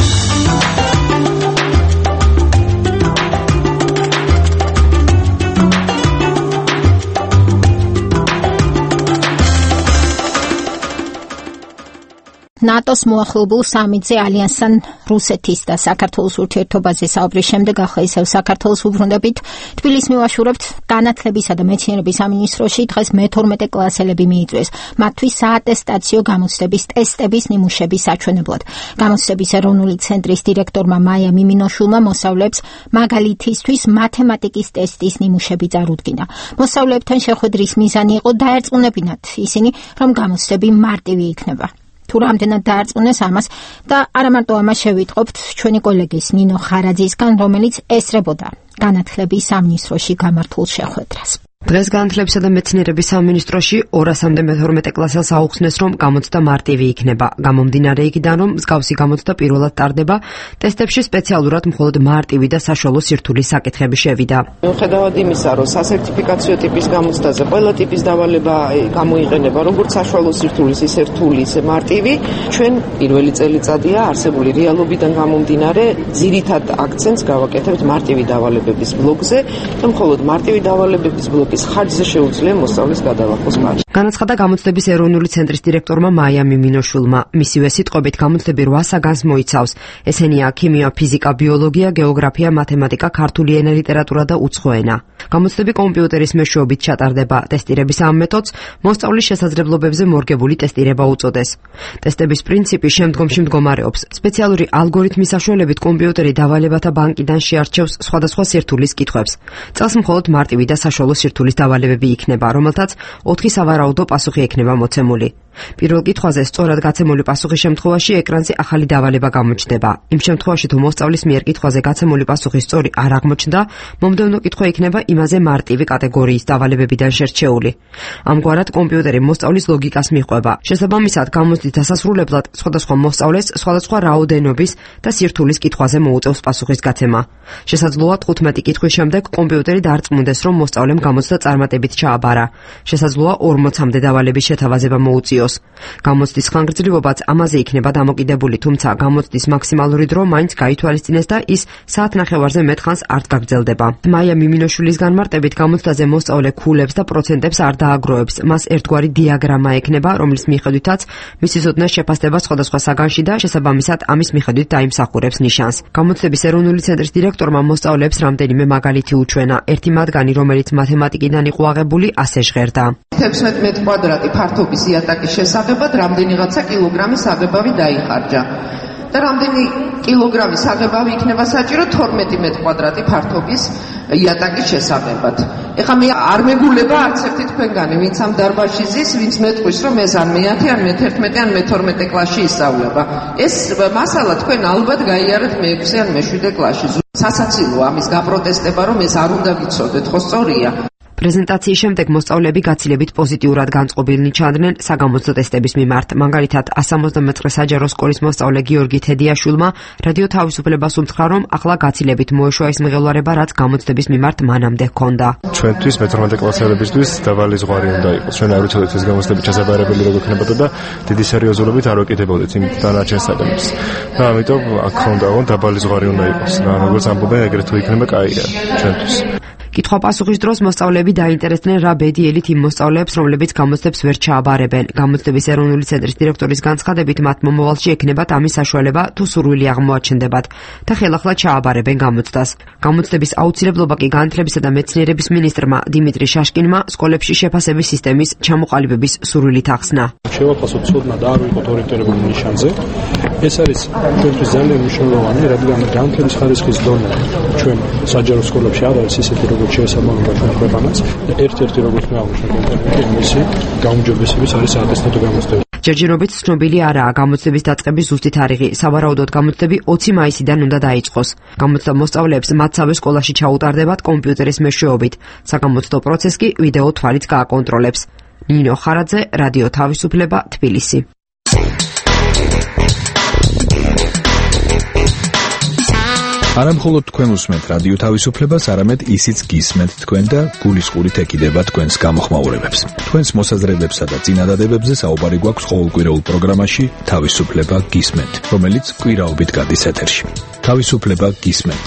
ნატოს მოახლოებულ სამიტზე ალიანსთან რუსეთის და საქართველოს ურთიერთობაზე საუბრის შემდეგ ახლა ისევ საქართველოს უბრუნდებით. თბილისს მივაშურებთ განათლებისა და მეცნიერების სამინისტროში დღეს მეთორმეტე კლასელები მიიწვიეს მათთვის საატესტაციო გამოცდების ტესტების ნიმუშების საჩვენებლად. გამოცდების ეროვნული ცენტრის დირექტორმა მაია მიმინოშვილმა მოსწავლეებს მაგალითისთვის მათემატიკის ტესტის ნიმუშები წარუდგინა. მოსწავლეებთან შეხვედრის მიზანი იყო დაერწმუნებინათ ისინი, რომ გამოცდები მარტივი იქნება. თუ რამდენად დაარწმუნეს ამას და არა მარტო ამას შევიტყობთ ჩვენი კოლეგის ნინო ხარაძისგან, რომელიც ესწრებოდა განათლების სამინისტროში გამართულ შეხვედრას. დღეს განათლებისა და მეცნიერების სამინისტროში ორასამდე მეთორმეტე კლასელს აუხსნეს, რომ გამოცდა მარტივი იქნება. გამომდინარე იქიდან, რომ მსგავსი გამოცდა პირველად ტარდება, ტესტებში სპეციალურად მხოლოდ მარტივი და საშუალო სირთულის საკითხები შევიდა. მიუხედავად იმისა, რომ სასერტიფიკაციო ტიპის გამოცდაზე ყველა ტიპის დავალება გამოიყენება, როგორც საშუალო სირთულის, ისე რთული, ისე მარტივი, ჩვენ პირველი წელიწადია არსებული რეალობიდან გამომდინარე, ძირითად აქცენტს გავაკეთებთ მარტივი დავალებების ბლოკზე და მხოლოდ მარტივი დავალებების ბლოკ ის ხარჯზე შეუძლია მოსწავლის გადალახოს მარჯვ. განაცხადა გამოცდების ეროვნული ცენტრის დირექტორმა მაია მიმინოშვილმა. მისივე სიტყვებით გამოცდები რვა საგანს მოიცავს. ესენია ქიმია, ფიზიკა, ბიოლოგია, გეოგრაფია, მათემატიკა, ქართული ენა, ლიტერატურა და უცხო ენა. გამოცდები კომპიუტერის მეშვეობით ჩატარდება. ტესტირების ამ მეთოდს მოსწავლის შესაძლებლობებზე მორგებული ტესტირება უწოდეს. ტესტების პრინციპი შემდგომში მდგომარეობს. სპეციალური ალგორითმის საშუალებით კომპიუტერი დავალებათა ბანკიდან შეარჩევს სხვადასხვა სირთულის კითხვებს. წელს მხოლოდ მარტივი და საშუალო სირთულის დავალებები იქნება, რომელთაც ოთხი სავარაუდო პასუხი ექნება მოცემული. პირველ კითხვაზე სწორად გაცემული პასუხის შემთხვევაში ეკრანზე ახალი დავალება გამოჩნდება. იმ შემთხვევაში, თუ მოსწავლის მიერ კითხვაზე გაცემული პასუხი სწორი არ აღმოჩნდა, მომდევნო კითხვა იქნება იმაზე მარტივი კატეგორიის დავალებებიდან შერჩეული. ამგვარად, კომპიუტერი მოსწავლის ლოგიკას მიჰყვება. შესაბამისად, გამოცდის დასასრულებლად სხვადასხვა მოსწავლეს სხვადასხვა რაოდენობის და სირთულის კითხვაზე მოუწევს პასუხის გაცემა. შესაძლოა თხუთმეტი კითხვის შემდეგ კომპიუტერი დაარწმუნდეს, რომ მოსწავლემ გამოცდა წარმატებით ჩააბარა. შესაძლოა ორმოცამდე დავალების შეთავაზება მოუწიოს. გამოცდის ხანგრძლივობაც ამაზე იქნება დამოკიდებული, თუმცა გამოცდის მაქსიმალური დრო მაინც გაითვალისწინეს და ის საათნახევარზე მეტ ხანს არ გაგრძელდება. მაია მიმინოშვილის განმარტებით გამოცდაზე მოსწავლე ქულებს და პროცენტებს არ დააგროვებს. მას ერთგვარი დიაგრამა ექნება, რომლის მიხედვითაც მისი ზოდნეს შეფასდება სხვადასხვა საგანში და შესაბამისად ამის მიხედვით დაიმსახურებს ნიშანს. გამოცდების ეროვნული ცენტრის დირექტორმა მოსწავლეებს რამდენიმე მაგალითი უჩვენა. ერთი მათგანი, რომელიც მათემატიკიდან იყო აღებული, ასე ჟღერდა. თერთმეტ კვადრატი ფართობის იატაკის შესაღებად რამდენიღაცა კილოგრამი საღებავი დაიხარჯა. და რამდენი კილოგრამი საღებავი იქნება საჭირო თორმეტი მეტ კვადრატი ფართობის იატაკის შესაღებად. ეხლა მე არ მეგულება არც ერთი თქვენგანი, ვინც ამ დარბაზში ზის, ვინც მეტყვის, რომ ეს ან მეათე, ან მეთერთმეტე, ან მეთორმეტე კლასში ისწავლება. ეს მასალა თქვენ ალბათ გაიარეთ მეექვსე ან მეშვიდე კლასში. სასაცილოა ამის გაპროტესტება, რომ ეს არ უნდა ვიცოდეთ, ხო სწორია? პრეზენტაციის შემდეგ მოსწავლეები გაცილებით პოზიტიურად განწყობილნი ჩანდნენ საგამოცდო ტესტების მიმართ. მაგალითად, one seventy-nine საჯარო სკოლის მოსწავლე გიორგი თედიაშვილმა რადიო თავისუფლებას უთხრა, რომ ახლა გაცილებით მოეშვა ის მღელვარება, რაც გამოცდების მიმართ მანამდე ჰქონდა. ჩვენთვის მეთორმეტე კლასელებისთვის დაბალი ზღვარი უნდა იყოს. ჩვენ არ ვიცოდეთ ეს გამოცდები ჩასაბარებელი როგორ იქნებოდა და დიდი სერიოზულობით არ ვაკეთებოდით იმ დანარჩენ საგანებს. და ამიტომ აქ ხონდა რომ დაბალი ზღვარი უნდა იყოს. და როგორც ამბობენ, ეგრეთ თუ იქნება კაია ჩვენთვის. კითხვა-პასუხის დროს მოსწავლეები დაინტერესდნენ რა ბედიელით იმ მოსწავლეებს, რომლებიც გამოცდებს ვერ ჩააბარებენ. გამოცდების ეროვნული ცენტრის დირექტორის განცხადებით, მათ მომავალში ექნებათ ამის საშუალება, თუ სურვილი აღმოაჩნდებათ და ხელახლა ჩააბარებენ გამოცდას. გამოცდების აუცილებლობა კი განათლებისა და მეცნიერების მინისტრმა დიმიტრი შაშკინმა სკოლებში შეფასების სისტემის ჩამოყალიბების სურვილით ახსნა. შევაფასოთ ცოდნა და არ ვიყოთ ორიენტირებული ნიშანზე. ეს არის ჩვენთვის ძალიან მნიშვნელოვანი, რადგან განათლების ხარისხის დონე ჩვენ საჯარო სკოლებში არ არის ისეთი, როგორც შეესაბამება ჩვენ ქვეყანას. ერთ-ერთი როგორც მე აღმოჩნდა ინტერნეტში მისი გაუმჯობესების არის საატესტატო გამოცდები. ჯერჯერობით ცნობილი არაა გამოცდების დაწყების ზუსტი თარიღი. სავარაუდოდ გამოცდები ოცი მაისიდან უნდა დაიწყოს. გამოცდა მოსწავლეებს მათსავე სკოლაში ჩაუტარდებათ კომპიუტერის მეშვეობით. საგამოცდო პროცესი კი ვიდეო თვალით გააკონტროლებს. ნინო ხარაძე, რადიო თავისუფლება, თბილისი. არა მხოლოდ თქვენ უსმენთ რადიო თავისუფლებას, არამედ ისიც გისმენთ თქვენ და გულისყურით ეკიდება თქვენს გამოხმაურებებს. თქვენს მოსაზრებებსა და წინადადებებზე საუბარი გვაქვს ყოველკვირეულ პროგრამაში თავისუფლება გისმენთ, რომელიც კვირაობით გადის ეთერში. თავისუფლება გისმენთ.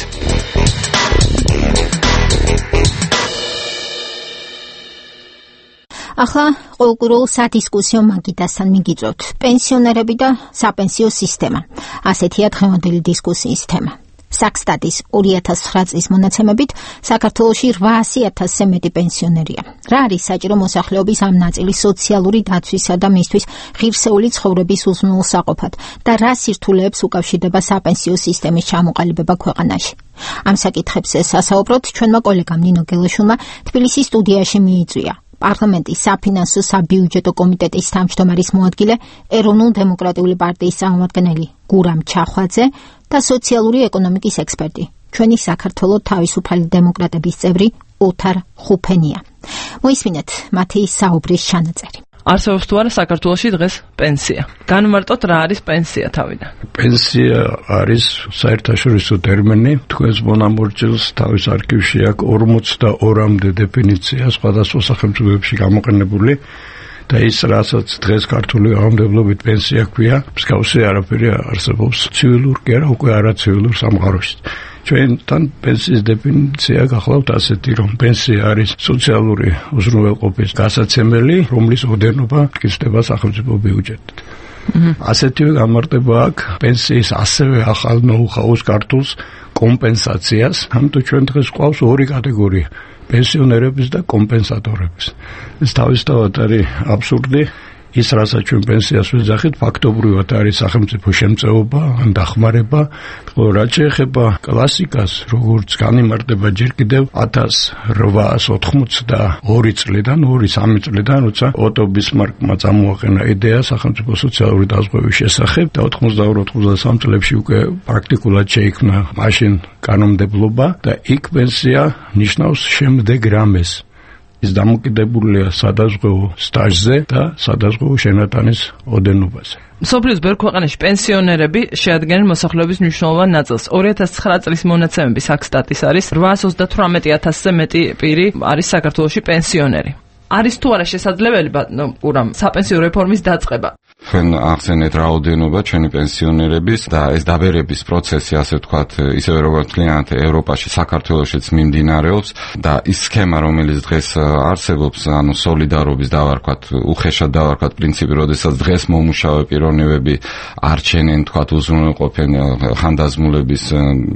ახლა ყოველკვირეულ სადისკუსიო მაგიდასთან მიგიწევთ პენსიონერები და საპენსიო სისტემა. ასეთია დღევანდელი დისკუსიის თემა. საქსტატის ორი ათას ცხრა წლის მონაცემებით საქართველოში რვაასი ათასზე მეტი პენსიონერია. რა არის საჭირო მოსახლეობის ამ ნაწილის სოციალური დაცვისა და მისთვის ღირსეული ცხოვრების უზრუნველსაყოფად და რა სირთულეებს უკავშირდება საპენსიო სისტემის ჩამოყალიბება ქვეყანაში? ამ საკითხებზე სასაუბროთ ჩვენმა კოლეგამ ნინო გელაშვილმა თბილისის სტუდიაში მიიწვია. პარლამენტის საფინანსო საბიუჯეტო კომიტეტის თავმჯდომარის მოადგილე, ეროვნულ-დემოკრატიული პარტიის წარმომადგენელი გურამ ჩახვაძე და სოციალური ეკონომიკის ექსპერტი, ჩვენი საქართველოს თავისუფალი დემოკრატების წევრი ოთარ ხუფენია. მოისმინეთ მათი საუბრის ჩანაწერი. არსებობს თუ არა საქართველოში დღეს პენსია? განმარტოთ რა არის პენსია თავიდან. პენსია არის საერთაშორისო ტერმინი, თქვენს მონამორჩილს თავის არქივში აქვს ორმოცდაორამდე დეფინიცია სხვადასხვა სახელმწიფოებში გამოყენებული და ის რასაც დღეს ქართული კანონმდებლობით პენსია ქვია, მსგავსი არაფერი არსებობს ცივილურ კი არა, უკვე არაცივილურ სამყაროში. ჩვენთან პენსიის დეფინიცია გახლავთ ასეთი, რომ პენსია არის სოციალური უზრუნველყოფის გასაცემელი, რომლის ოდენობა მტკიცდება სახელმწიფო ბიუჯეტით. ასეთივე გამარტება აქვს პენსიის ასევე ახალ ნოუ-ჰაუს ქართულს კომპენსაციას, ამიტომ ჩვენ დღეს ყავს ორი კატეგორია: პენსიონერების და კომპენსატორების. ეს თავისთავად არის აბსურდი. ის რასაც ჩვენ პენსიას ვეძახით, ფაქტობრივად არის სახელმწიფო შემწეობა ან დახმარება. ხოლო რაც შეეხება კლასიკას, როგორც განიმარტება ჯერ კიდევ ათას რვაას ოთხმოცდაორი წლიდან, ორი სამი წლიდან, როცა ოტო ბისმარკმა წამოაყენა იდეა სახელმწიფო სოციალური დაზღვევის შესახებ და ოთხმოცდაორ ოთხმოცდასამ წლებში უკვე პრაქტიკულად შეიქმნა მაშინ კანონმდებლობა და იქ პენსია ნიშნავს შემდეგ რამეს. ის დამოკიდებულია სადაზღვევო სტაჟზე და სადაზღვევო შენატანის ოდენობაზე. მსოფლიოს ბევრ ქვეყანაში პენსიონერები შეადგენენ მოსახლეობის მნიშვნელოვან ნაწილს. ორი ათას ცხრა წლის მონაცემები საქსტატის არის რვაას ოცდათვრამეტი ათასზე მეტი პირი არის საქართველოში პენსიონერი. არის თუ არა შესაძლებელი ბატონო გურამ საპენსიო რეფორმის დაწყება? ჩვენ ახსენეთ რაოდენობა ჩვენი პენსიონერების და ეს დაბერების პროცესი, ასე ვთქვათ, ისევე როგორც მთლიანად ევროპაში, საქართველოშიც მიმდინარეობს და ის სქემა, რომელიც დღეს არსებობს, ანუ სოლიდარობის დავარქვათ, უხეშად დავარქვათ პრინციპი, როდესაც დღეს მომუშავე პიროვნებები არჩენენ, თქვათ, უზრუნველყოფენ ხანდაზმულების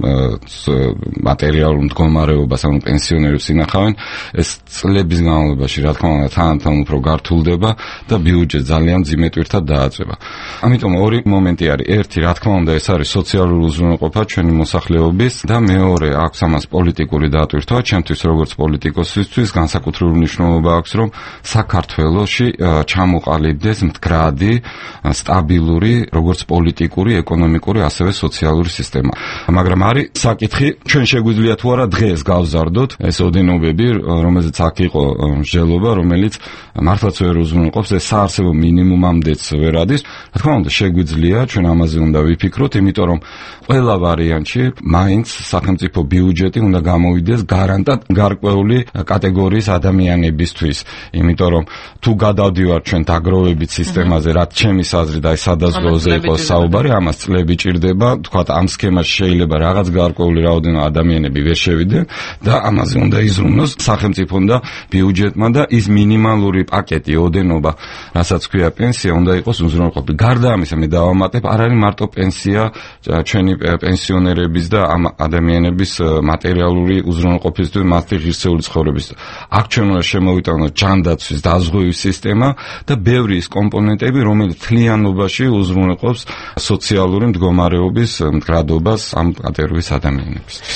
მატერიალურ მდგომარეობას, ანუ პენსიონერებს ინახავენ, ეს წლების განმავლობაში, რა თქმა უნდა, თანდათან უფრო გართულდება და ბიუჯეტ ძალიან ძიმე ტვირთად დააწება. ამიტომ ორი მომენტი არის. ერთი, რა თქმა უნდა, ეს არის სოციალური უზრუნველყოფა ჩვენი მოსახლეობის და მეორე, აქვს ამას პოლიტიკური დატვირთვა. ჩემთვის როგორც პოლიტიკოსისთვის განსაკუთრებული მნიშვნელობა აქვს, რომ საქართველოში ჩამოყალიბდეს მდგრადი, სტაბილური, როგორც პოლიტიკური, ეკონომიკური, ასევე სოციალური სისტემა. მაგრამ არის საკითხი, ჩვენ შეგვიძლია თუ არა დღეს გავზარდოთ ეს ოდენობები, რომელზეც აქ იყო მსჯელობა, რომელიც მართლაც ვერ უზრუნველყოფს, ეს საარსებო მინიმუმამდეც ვერ ადის. რა თქმა უნდა, შეგვიძლია ჩვენ ამაზე უნდა ვიფიქროთ, იმიტომ რომ ყველა ვარიანტში მაინც სახელმწიფო ბიუჯეტი უნდა გამოვიდეს გარანტად გარკვეული კატეგორიის ადამიანებისთვის. იმიტომ რომ თუ გადავდივართ ჩვენ დაგროვებით სისტემაზე, რაც ჩემის აზრით აი სადაზღვეოზე იყოს საუბარი, ამას წლები ჭირდება, თქვათ ამ სქემაში შეიძლება რაღაც გარკვეული რაოდენობა ადამიანები ვერ შევიდნენ და ამაზე უნდა იზრუნოს სახელმწიფომ და ბიუჯეტმა და ის მინიმალური პაკეტი, ოდენობა, რასაც ქვია პენსია, უნდა იყოს უზრუნველყოფილი. გარდა ამისა, მე დავამატებ, არ არის მარტო პენსია ჩვენი პენსიონერების და ამ ადამიანების მატერიალური უზრუნველყოფისთვის, მათი ღირსეული ცხოვრების. აქ ჩვენ უნდა შემოვიტანოთ ჯანდაცვის დაზღვევის სისტემა და ბევრი ის კომპონენტები, რომელიც მთლიანობაში უზრუნველყოფს სოციალური მდგომარეობის მდგრადობას ამ კატეგორიის ადამიანებისთვის.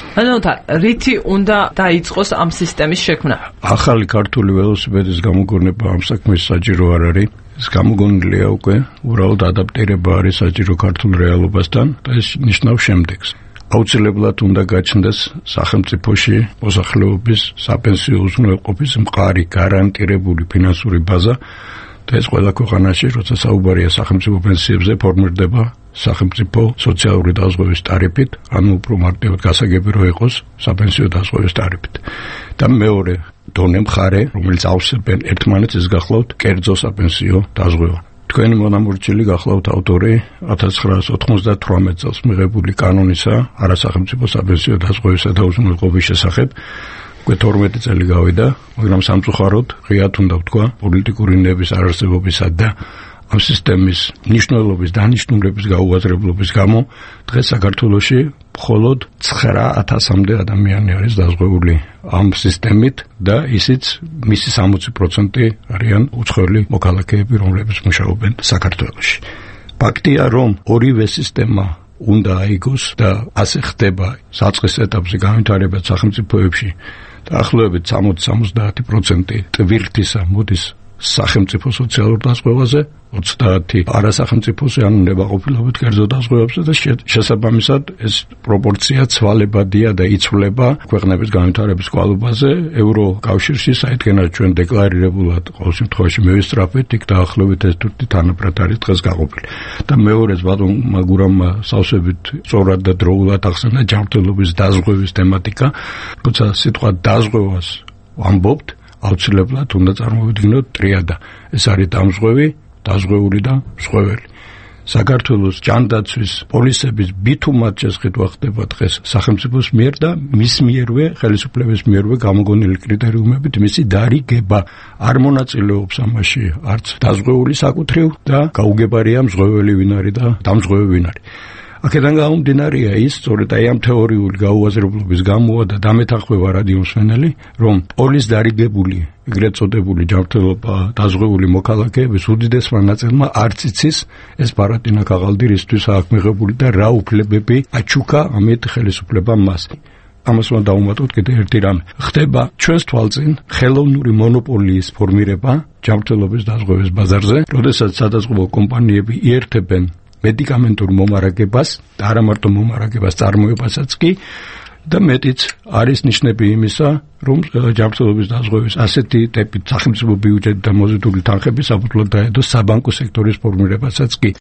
ანუ რითი უნდა დაიწყოს ამ სისტემის შექმნა? ახალი ქართული ველოსიპედის გამოგონება ამ საქმის საჭირო არ არის. ეს გამოგონილია უკვე, უბრალოდ ადაპტირება არის საჭირო ქართულ რეალობასთან და ეს ნიშნავს შემდეგს. აუცილებლად უნდა გაჩნდეს სახელმწიფოში მოსახლეობის საპენსიო უზრუნველყოფის მყარი გარანტირებული ფინანსური ბაზა და ეს ყველა ქვეყანაში, როცა საუბარია სახელმწიფო პენსიებზე, ფორმირდება სახელმწიფო სოციალური დაზღვევის ტარიფით, ანუ უფრო მარტივად გასაგები რო იყოს საპენსიო დაზღვევის ტარიფით. და მეორე დონე მხარე, რომელიც ავსებენ ერთმანეთს, ის გახლავთ კერძო საპენსიო დაზღვევა. თქვენი მონამორჩილი გახლავთ ავტორი ათას ცხრაასი ოთხმოცდათვრამეტ წელს მიღებული კანონისა არასახელმწიფო საპენსიო დაზღვევისა და უზრუნველყოფის შესახებ. უკვე თორმეტი წელი გავიდა, მაგრამ სამწუხაროდ ღიად უნდა ვთქვა პოლიტიკური ნების არარსებობისა და ამ სისტემის მნიშვნელობის დანიშნულების გაუაზრებლობის გამო დღეს საქართველოში მხოლოდ ცხრა ათასამდე ადამიანი არის დაზღვეული ამ სისტემით და ისიც მისი სამოცი პროცენტი არიან უცხოელი მოქალაქეები, რომლებიც მუშაობენ საქართველოში. ფაქტია, რომ ორივე სისტემა უნდა აიგოს და ასე ხდება საწყის ეტაპზე განვითარება სახელმწიფოებში დაახლოებით სამოცი სამოცდაათი პროცენტი ტვირთისა მოდის სახელმწიფო სოციალურ დაზღვევაზე, ოცდაათი არასახელმწიფოზე, ანუ ნებაყოფლობით კერძო დაზღვევებზე და შესაბამისად ეს პროპორცია ცვალებადია და იცვლება ქვეყნების განვითარების კვალობაზე. ევროკავშირში საიდანაც ჩვენ დეკლარირებულად ყოველ შემთხვევაში მევისწრაფეთ, იქ დაახლოებით ეს თურთი თანაბრად არის დღეს გაყოფილი. და მეორეც ბატონმა გურამმა სავსებით სწორად და დროულად ახსენა ჯანმრთელობის დაზღვევის თემატიკა, თუმცა სიტყვა დაზღვევას ვამბობთ, აუცილებლად უნდა წარმოვიდგინოთ ტრიადა. ეს არის დამზღვევი, დაზღვეული და მსხვეველი. საქართველოს ჯანდაცვის პოლისების ბითუმად შესყიდვა ხდება დღეს სახელმწიფოს მიერ და მის მიერვე, ხელისუფლების მიერვე გამოგონილი კრიტერიუმებით მისი დარიგება არ მონაწილეობს ამაში არც დაზღვეული საკუთრივ და გაუგებარია მსხვეველი ვინ არის და დამზღვევი ვინ არის. აქედან გამომდინარეა ის, სწორედ აი ამ თეორიული გაუაზრებლობის გამოა და დამეთანხმება რადიომსმენელი, რომ პოლის დარიგებული, ეგრეთ წოდებული ჯანმრთელობა დაზღვეული მოქალაქეების უდიდესმა ნაწილმა არც იცის ეს ბარატინა ქაღალდი რისთვის აქვს მიღებული და რა უფლებები აჩუქა ამით ხელისუფლებამ მას. ამას უნდა დავუმატოთ კიდე ერთი რამე. ხდება ჩვენს თვალწინ ხელოვნური მონოპოლიის ფორმირება ჯანმრთელობის დაზღვევის ბაზარზე, როდესაც სადაზღვევო კომპანიები იერთებენ მედიკამენტურ მომარაგებას და არა მარტო მომარაგებას, წარმოებასაც კი და მეტიც არის ნიშნები იმისა, რომ ჯანმრთელობის დაზღვევის ასეთი ტიპით სახელმწიფო ბიუჯეტი და მოზიდული თანხები საფუძვლად დაედო საბანკო სექტორის ფორმირებასაც კი.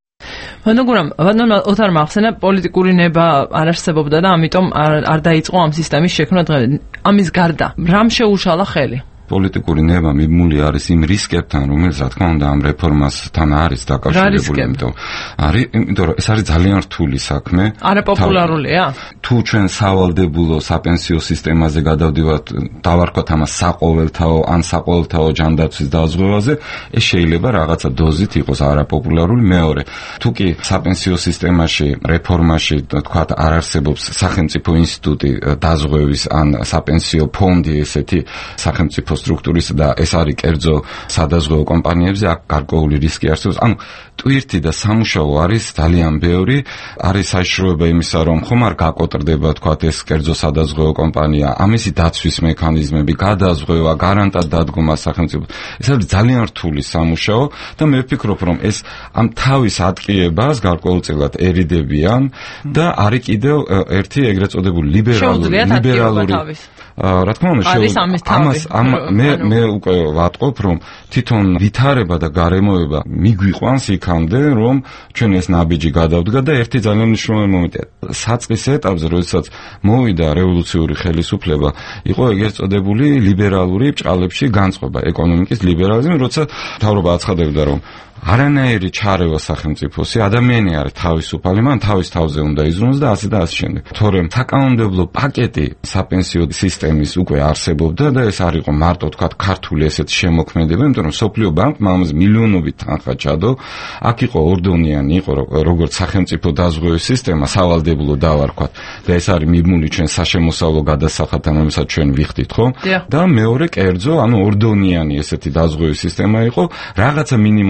მაგრამ ბატონმა ოთარმა ახსენა პოლიტიკური ნება არ არსებობდა და ამიტომ არ დაიწყო ამ სისტემის შექმნა დღეს. ამის გარდა რამ შეუშალა ხელი? პოლიტიკური ნება მიბმული არის იმ რისკებთან, რომელიც რა თქმა უნდა ამ რეფორმასთან არის დაკავშირებული, იმიტომ არის, იმიტომ რომ ეს არის ძალიან რთული საქმე. არაპოპულარულია? თუ ჩვენ სავალდებულო საპენსიო სისტემაზე გადავდივართ, დავარქვათ ამას საყოველთაო ან საყოველთაო ჯანდაცვის დაზღვევაზე, ეს შეიძლება რაღაცა დოზით იყოს არაპოპულარული. მეორე, თუ კი საპენსიო სისტემაში, რეფორმაში, თქვათ, არ არსებობს სახელმწიფო ინსტიტუტი დაზღვევის ან საპენსიო ფონდი, ესეთი სახელმწიფო სტრუქტურის და ეს არის კერძო სადაზღვევო კომპანიებზე, აქ გარკვეული რისკი არსებობს. ანუ ტვირთი და სამუშაო არის ძალიან ბევრი, არის საშიშროება იმისა, რომ ხომ არ გაკოტრდება, თქვათ, ეს კერძო სადაზღვევო კომპანია, ამისი დაცვის მექანიზმები, გადაზღვევა, გარანტად დადგომა სახელმწიფო. ეს არის ძალიან რთული სამუშაო და მე ვფიქრობ, რომ ეს ამ თავის ატყიებას გარკვეულწილად ერიდებიან და არის კიდევ ერთი ეგრეთ წოდებული ლიბერალური ლიბერალური რა თქმა უნდა ამას მე მე უკვე ვატყობ, რომ თვითონ ვითარება და გარემოება მიგვიყვანს იქამდე, რომ ჩვენ ეს ნაბიჯი გადავდგა და ერთი ძალიან მნიშვნელოვანი მომენტია. საწყის ეტაპზე, როდესაც მოვიდა რევოლუციური ხელისუფლება, იყო ეგრეთ წოდებული ლიბერალური ბრჭყალებში განწყობა, ეკონომიკის ლიბერალიზმი, როცა მთავრობა აცხადებდა, რომ არანაირი ჩარევა სახელმწიფოსი, ადამიანი არის თავისუფალი, მან თავის თავზე უნდა იზრუნოს და ასე და ასე შემდეგ. თორემ საკანონმდებლო პაკეტი საპენსიო სისტემის უკვე არსებობდა და ეს არ იყო მარტო თქვათ ქართული ესეთ შემოქმედება, იმიტომ რომ სოფლიო ბანკმა ამაზე მილიონობით თანხა ჩადო. აქ იყო ორდონიანი, იყო როგორც სახელმწიფო დაზღვევის სისტემა, სავალდებულო დავარქვათ და ეს არის მიბმული ჩვენ საშემოსავლო გადასახადთან, რომელსაც ჩვენ ვიხდით, ხო? და მეორე კერძო, ანუ ორდონიანი ესეთი დაზღვევის სისტემა იყო, რაღაცა მინიმალური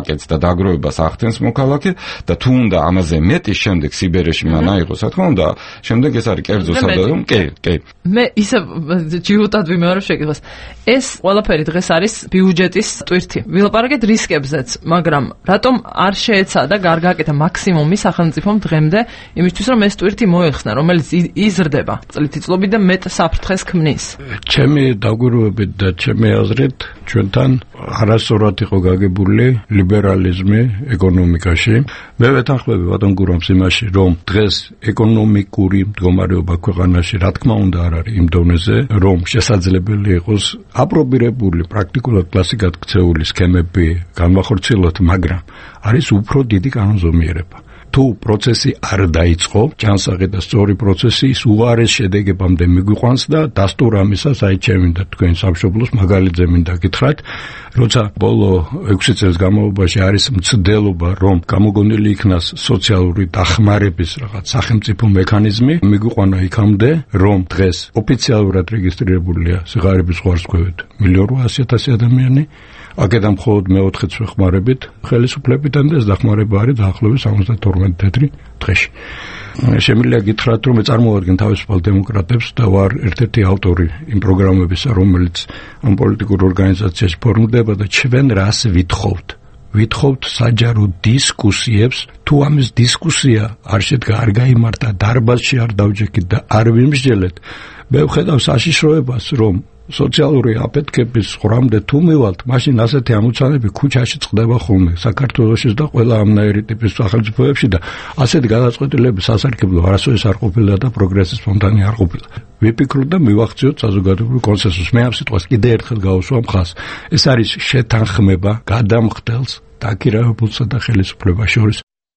პაკეტს და დაგროვებას ახდენს მოქალაქე და თუ უნდა ამაზე მეტი შემდეგ სიბერეში მან აიღოს, რა თქმა უნდა, შემდეგ ეს არის კერძო სადავო, კი, კი. მე ისე ჯიუტად ვიმეორებ შეკითხვას. ეს ყველაფერი დღეს არის ბიუჯეტის ტვირთი. ვილაპარაკეთ რისკებზეც, მაგრამ რატომ არ შეეცადა გარგაკეთა მაქსიმუმი სახელმწიფომ დღემდე იმისთვის რომ ეს ტვირთი მოეხსნა, რომელიც იზრდება წლითიწლობით და მეტ საფრთხეს ქმნის. ჩემი დაგვირგვებით და ჩემი აზრით ჩვენთან არასწორად იყო გაგებული ლიბერალიზმი ეკონომიკაში. მე ვეთანხმები ბატონ გურამს იმაში, რომ დღეს ეკონომიკური მდგომარეობა ქვეყანაში რა თქმა უნდა არ არის იმ დონეზე, რომ შესაძლებელი იყოს აპრობირებული პრაქტიკულად კლასიკად ქცეული სქემები განვახორციელოთ, მაგრამ არის უფრო დიდი კანონზომიერება. თუ პროცესი არ დაიწყო, ჯანსაღი და სწორი პროცესი ის უარეს შედეგებამდე მიგვიყვანს და დასტურ ამისას აი ჩემი და თქვენ სამშობლოს მაგალითზე მინდა გითხრათ, როცა ბოლო ექვსი წელს განმავლობაში არის მცდელობა, რომ გამოგონილი იქნას სოციალური დახმარების რაღაც სახელმწიფო მექანიზმი, მიგვიყვანა იქამდე, რომ დღეს ოფიციალურად რეგისტრირებულია სიღარიბის ზღვარსქვევით მილიონ რვაასი ათასი ადამიანი, აქედან მხოლოდ მეოთხეც ვეხმარებით ხელისუფლებიდან და ეს დახმარება არის დაახლოებით სამოცდათორმეტ თეთრი დღეში. შემიძლია გითხრათ, რომ მე წარმოვადგენ თავისუფალ დემოკრატებს და ვარ ერთ-ერთი ავტორი იმ პროგრამებისა, რომელიც ამ პოლიტიკურ ორგანიზაციაში ფორმდება და ჩვენ რას ვითხოვთ? ვითხოვთ საჯარო დისკუსიებს, თუ ამის დისკუსია არ შედგა, არ გაიმართა, დარბაზში არ დავჯექით და არ ვიმსჯელეთ, მე ვხედავ საშიშროებას, რომ სოციალური აფეთქების ღრამდე თუ მივალთ, მაშინ ასეთი ამოცანები ქუჩაში წყდება ხოლმე საქართველოშიც და ყველა ამნაირი ტიპის სახელმწიფოებში და ასეთი გადაწყვეტილება სასარგებლო არასოდეს არ ყოფილა და პროგრესის სპონტანი არ ყოფილა. ვიფიქროთ და მივახციოთ საზოგადოებრივ კონსენსუსს. მე ამ სიტყვას კიდე ერთხელ გავუსვა მხას. ეს არის შეთანხმება გადამხდელს დაქირავებულსა და ხელისუფლებას შორის.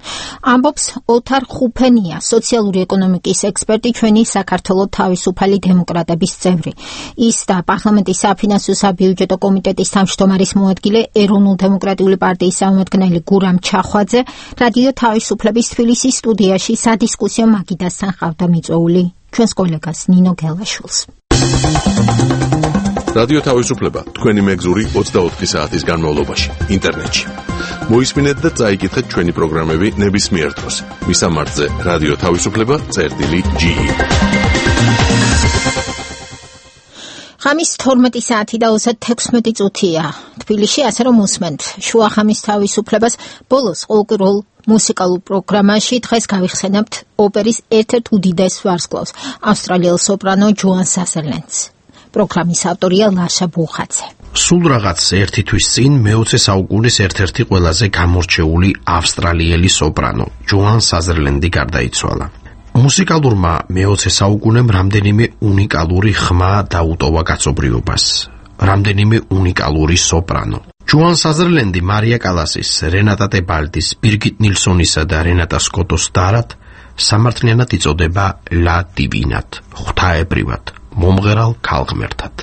ამბობს ოთარ ხუფენია, სოციალური ეკონომიკის ექსპერტი, ჩვენი საქართველოს თავისუფალი დემოკრატების წევრი. ის და პარლამენტის საფინანსო საბიუჯეტო კომიტეტის თავმჯდომარის მოადგილე, ეროვნულ-დემოკრატიული პარტიის წარმომადგენელი გურამ ჩახვაძე, რადიო თავისუფლების თბილისის სტუდიაში სადისკუსიო მაგიდასთან ყავდა მიწვეული ჩვენს კოლეგას ნინო გელაშვილს. რადიო თავისუფლება თქვენი მეგზური ოცდაოთხი საათის განმავლობაში ინტერნეტში. მოისმინეთ და წაიკითხეთ ჩვენი პროგრამები ნებისმიერ დროს. მისამართზე რადიო თავისუფლება წერტილი ჯი ი. ხამის თორმეტი საათი და ოცდათექვსმეტი წუთია. თბილისში ასე რომ უსმენთ შუახამის თავისუფლებას ბოლოს ყოველკვირეულ მუსიკალურ პროგრამაში დღეს გავიხსენებთ ოპერის ერთ-ერთ უდიდეს ვარსკვლავს, ავსტრალიელ სოპრანო ჯოან საზერლენდს. პროგრამის ავტორია ლაშა ბუხაძე. სულ რაღაც ერთი თვის წინ მეოცე საუკუნის ერთ-ერთი ყველაზე გამორჩეული ავსტრალიელი სოპრანო ჯოან საზერლენდი გარდაიცვალა. მუსიკალურმა მეოცე საუკუნემ რამდენიმე უნიკალური ხმა დაუტოვა კაცობრიობას. რამდენიმე უნიკალური სოპრანო. ჯოან საზერლენდი მარია კალასის, რენატა ტებალდის, ბირგიტ ნილსონისა და რენატა სკოტოს დარად სამართლიანად იწოდება ლა დივინად, ღვთაებრივად, მომღერალ ქალღმერთად.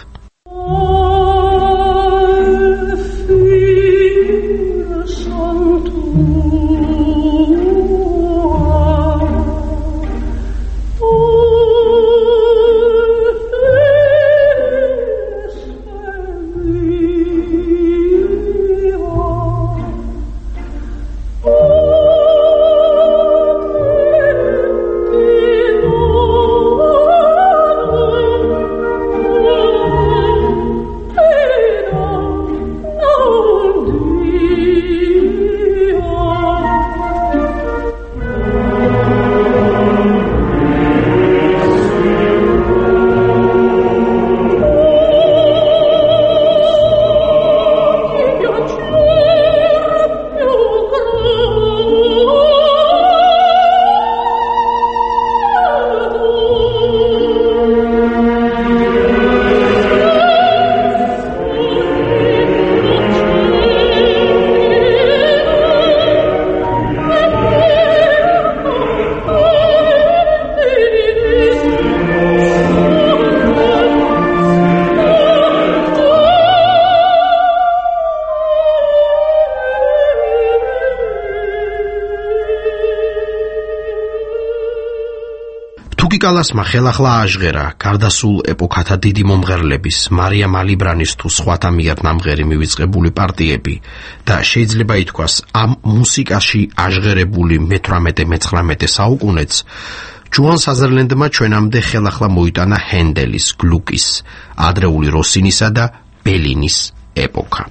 თუკი კალასმა ხელახლა აჟღერა გარდასულ ეპოქათა დიდი მომღერლების მარია მალიბრანის თუ სხვათა მიერ ნამღერი მივიწყებული პარტიები და შეიძლება ითქვას ამ მუსიკაში აჟღერებული მეთვრამეტე მეცხრამეტე საუკუნეც ჯუან საზერლენდმა ჩვენამდე ხელახლა მოიტანა ჰენდელის, გლუკის, ადრეული როსინისა და ბელინის ეპოქა.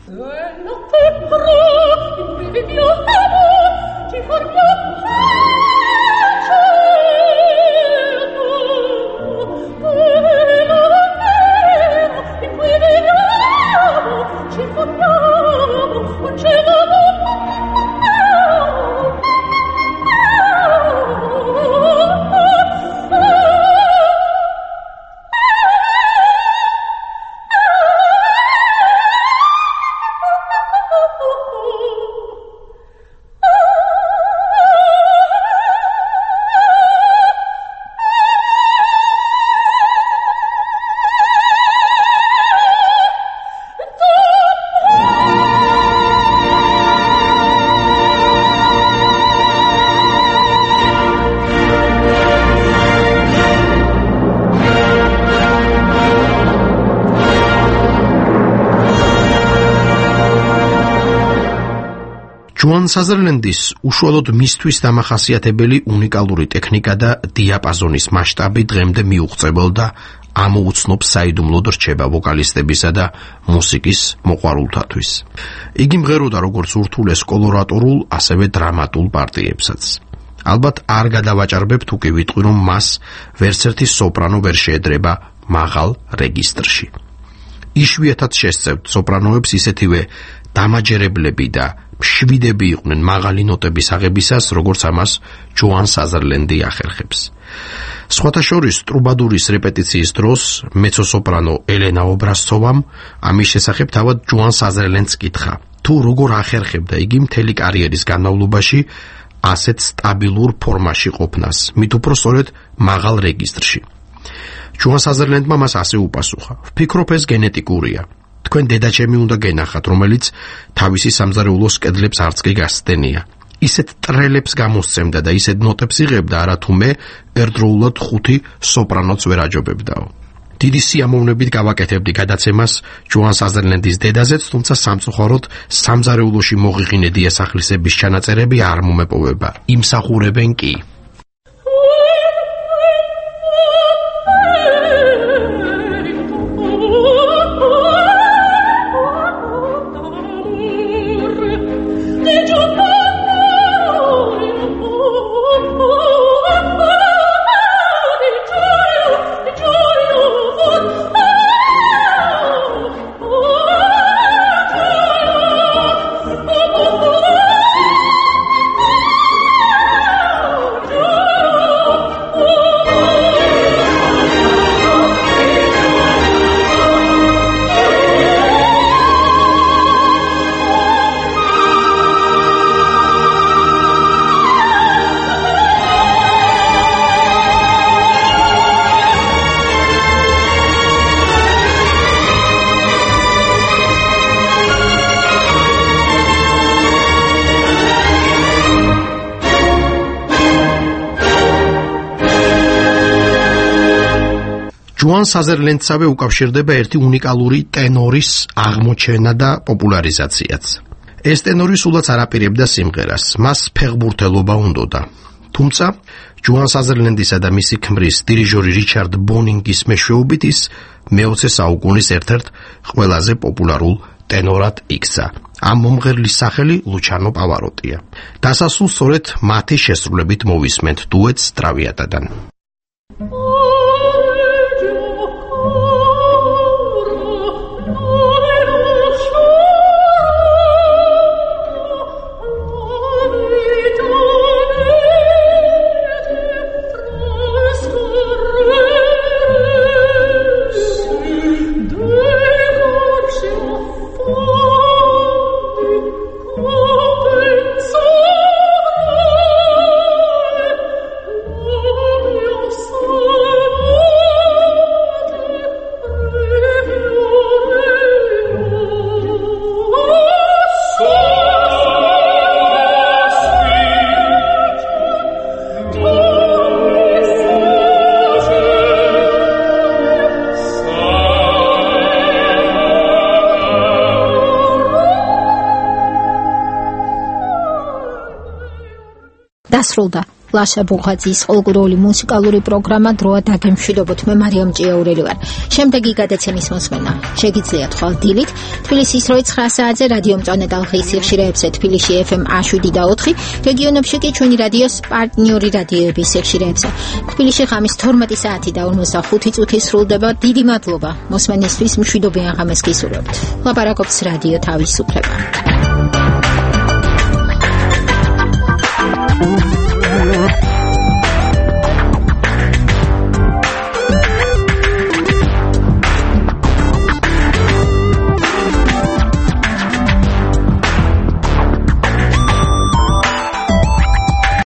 ჯუან საზერლენდის უშუალოდ მისთვის დამახასიათებელი უნიკალური ტექნიკა და დიაპაზონის მასშტაბი დღემდე მიუღწეველდა ამოუცნობ საიდუმლოდ რჩება ვოკალისტებისა და მუსიკის მოყვარულთათვის. იგი მღეროდა როგორც ურთულეს კოლორატორულ, ასევე დრამატულ პარტიებსაც. ალბათ არ გადავაჭარბებ თუ კი ვიტყვი, რომ მას ვერცერთი სოპრანო ვერ შეედრება მაღალ რეგისტრში. იშვიათად შესწევთ სოპრანოებს ისეთივე დამაჯერებლები და მშვიდები იყვნენ მაღალი ნოტების აღებისას, როგორც ამას ჯუან საზერლენდი ახერხებს. სხვათა შორის ტრუბადურის რეპეტიციის დროს მეცო-სოპრანო ელენა ობრასცოვამ ამის შესახებ თავად ჯუან საზერლენდს კითხა, თუ როგორ ახერხებდა იგი მთელი კარიერის განმავლობაში ასეთ სტაბილურ ფორმაში ყოფნას, მით უფრო სწორედ მაღალ რეგისტრში. ჯუან საზერლენდმა მას ასე უპასუხა: ვფიქრობ, ეს გენეტიკურია. თქვენ დედაჩემი უნდა გენახათ, რომელიც თავისი სამზარეულოს კედლებს არც კი გასცდენია. ისეთ ტრელებს გამოსცემდა და ისეთ ნოტებს იღებდა, არა თუ მე ერთდროულად ხუთი სოპრანოც ვერ აჯობებდაო. დიდი სიამოვნებით გავაკეთებდი გადაცემას ჯუან საზერლენდის დედაზეც, თუმცა სამწუხაროდ სამზარეულოში მოღიღინე დიასახლისების ჩანაწერები არ მომეპოვება. იმსახურებენ კი. ჯუან საზერლენდსავე უკავშირდება ერთი უნიკალური ტენორის აღმოჩენა და პოპულარიზაციაც. ეს ტენორი სულაც არ აპირებდა სიმღერას, მას ფეხბურთელობა უნდოდა. თუმცა ჯუან საზერლენდისა და მისი ქმრის დირიჟორი რიჩარდ ბონინგის მეშვეობით ის მეოცე საუკუნის ერთ-ერთ ყველაზე პოპულარულ ტენორად იქცა. ამ მომღერლის სახელი ლუჩანო პავაროტია. დასასრულს სწორედ მათი შესრულებით მოვისმენთ დუეტს ტრავიატადან. Oh დასრულდა ლაშა ბუღაძის ფოლკლორული მუსიკალური პროგრამა დროა დაგემშვიდობოთ. მე მარიამ ჭიაურელი ვარ. შემდეგი გადაცემის მოსმენა შეგიძლიათ ხვალ დილით თბილისის როი ცხრა საათზე რადიო მწვანე ტალღის სიხშირეებზე თბილისში ეფ ემ შვიდი და ოთხი, რეგიონებში კი ჩვენი რადიოს პარტნიორი რადიოების სიხშირეებზე. თბილისში ღამის თორმეტი საათი და ორმოცდახუთი წუთი სრულდება. დიდი მადლობა მოსმენისთვის, მშვიდობიან ღამეს გისურვებთ. ლაპარაკობს რადიო თავისუფლება. Oh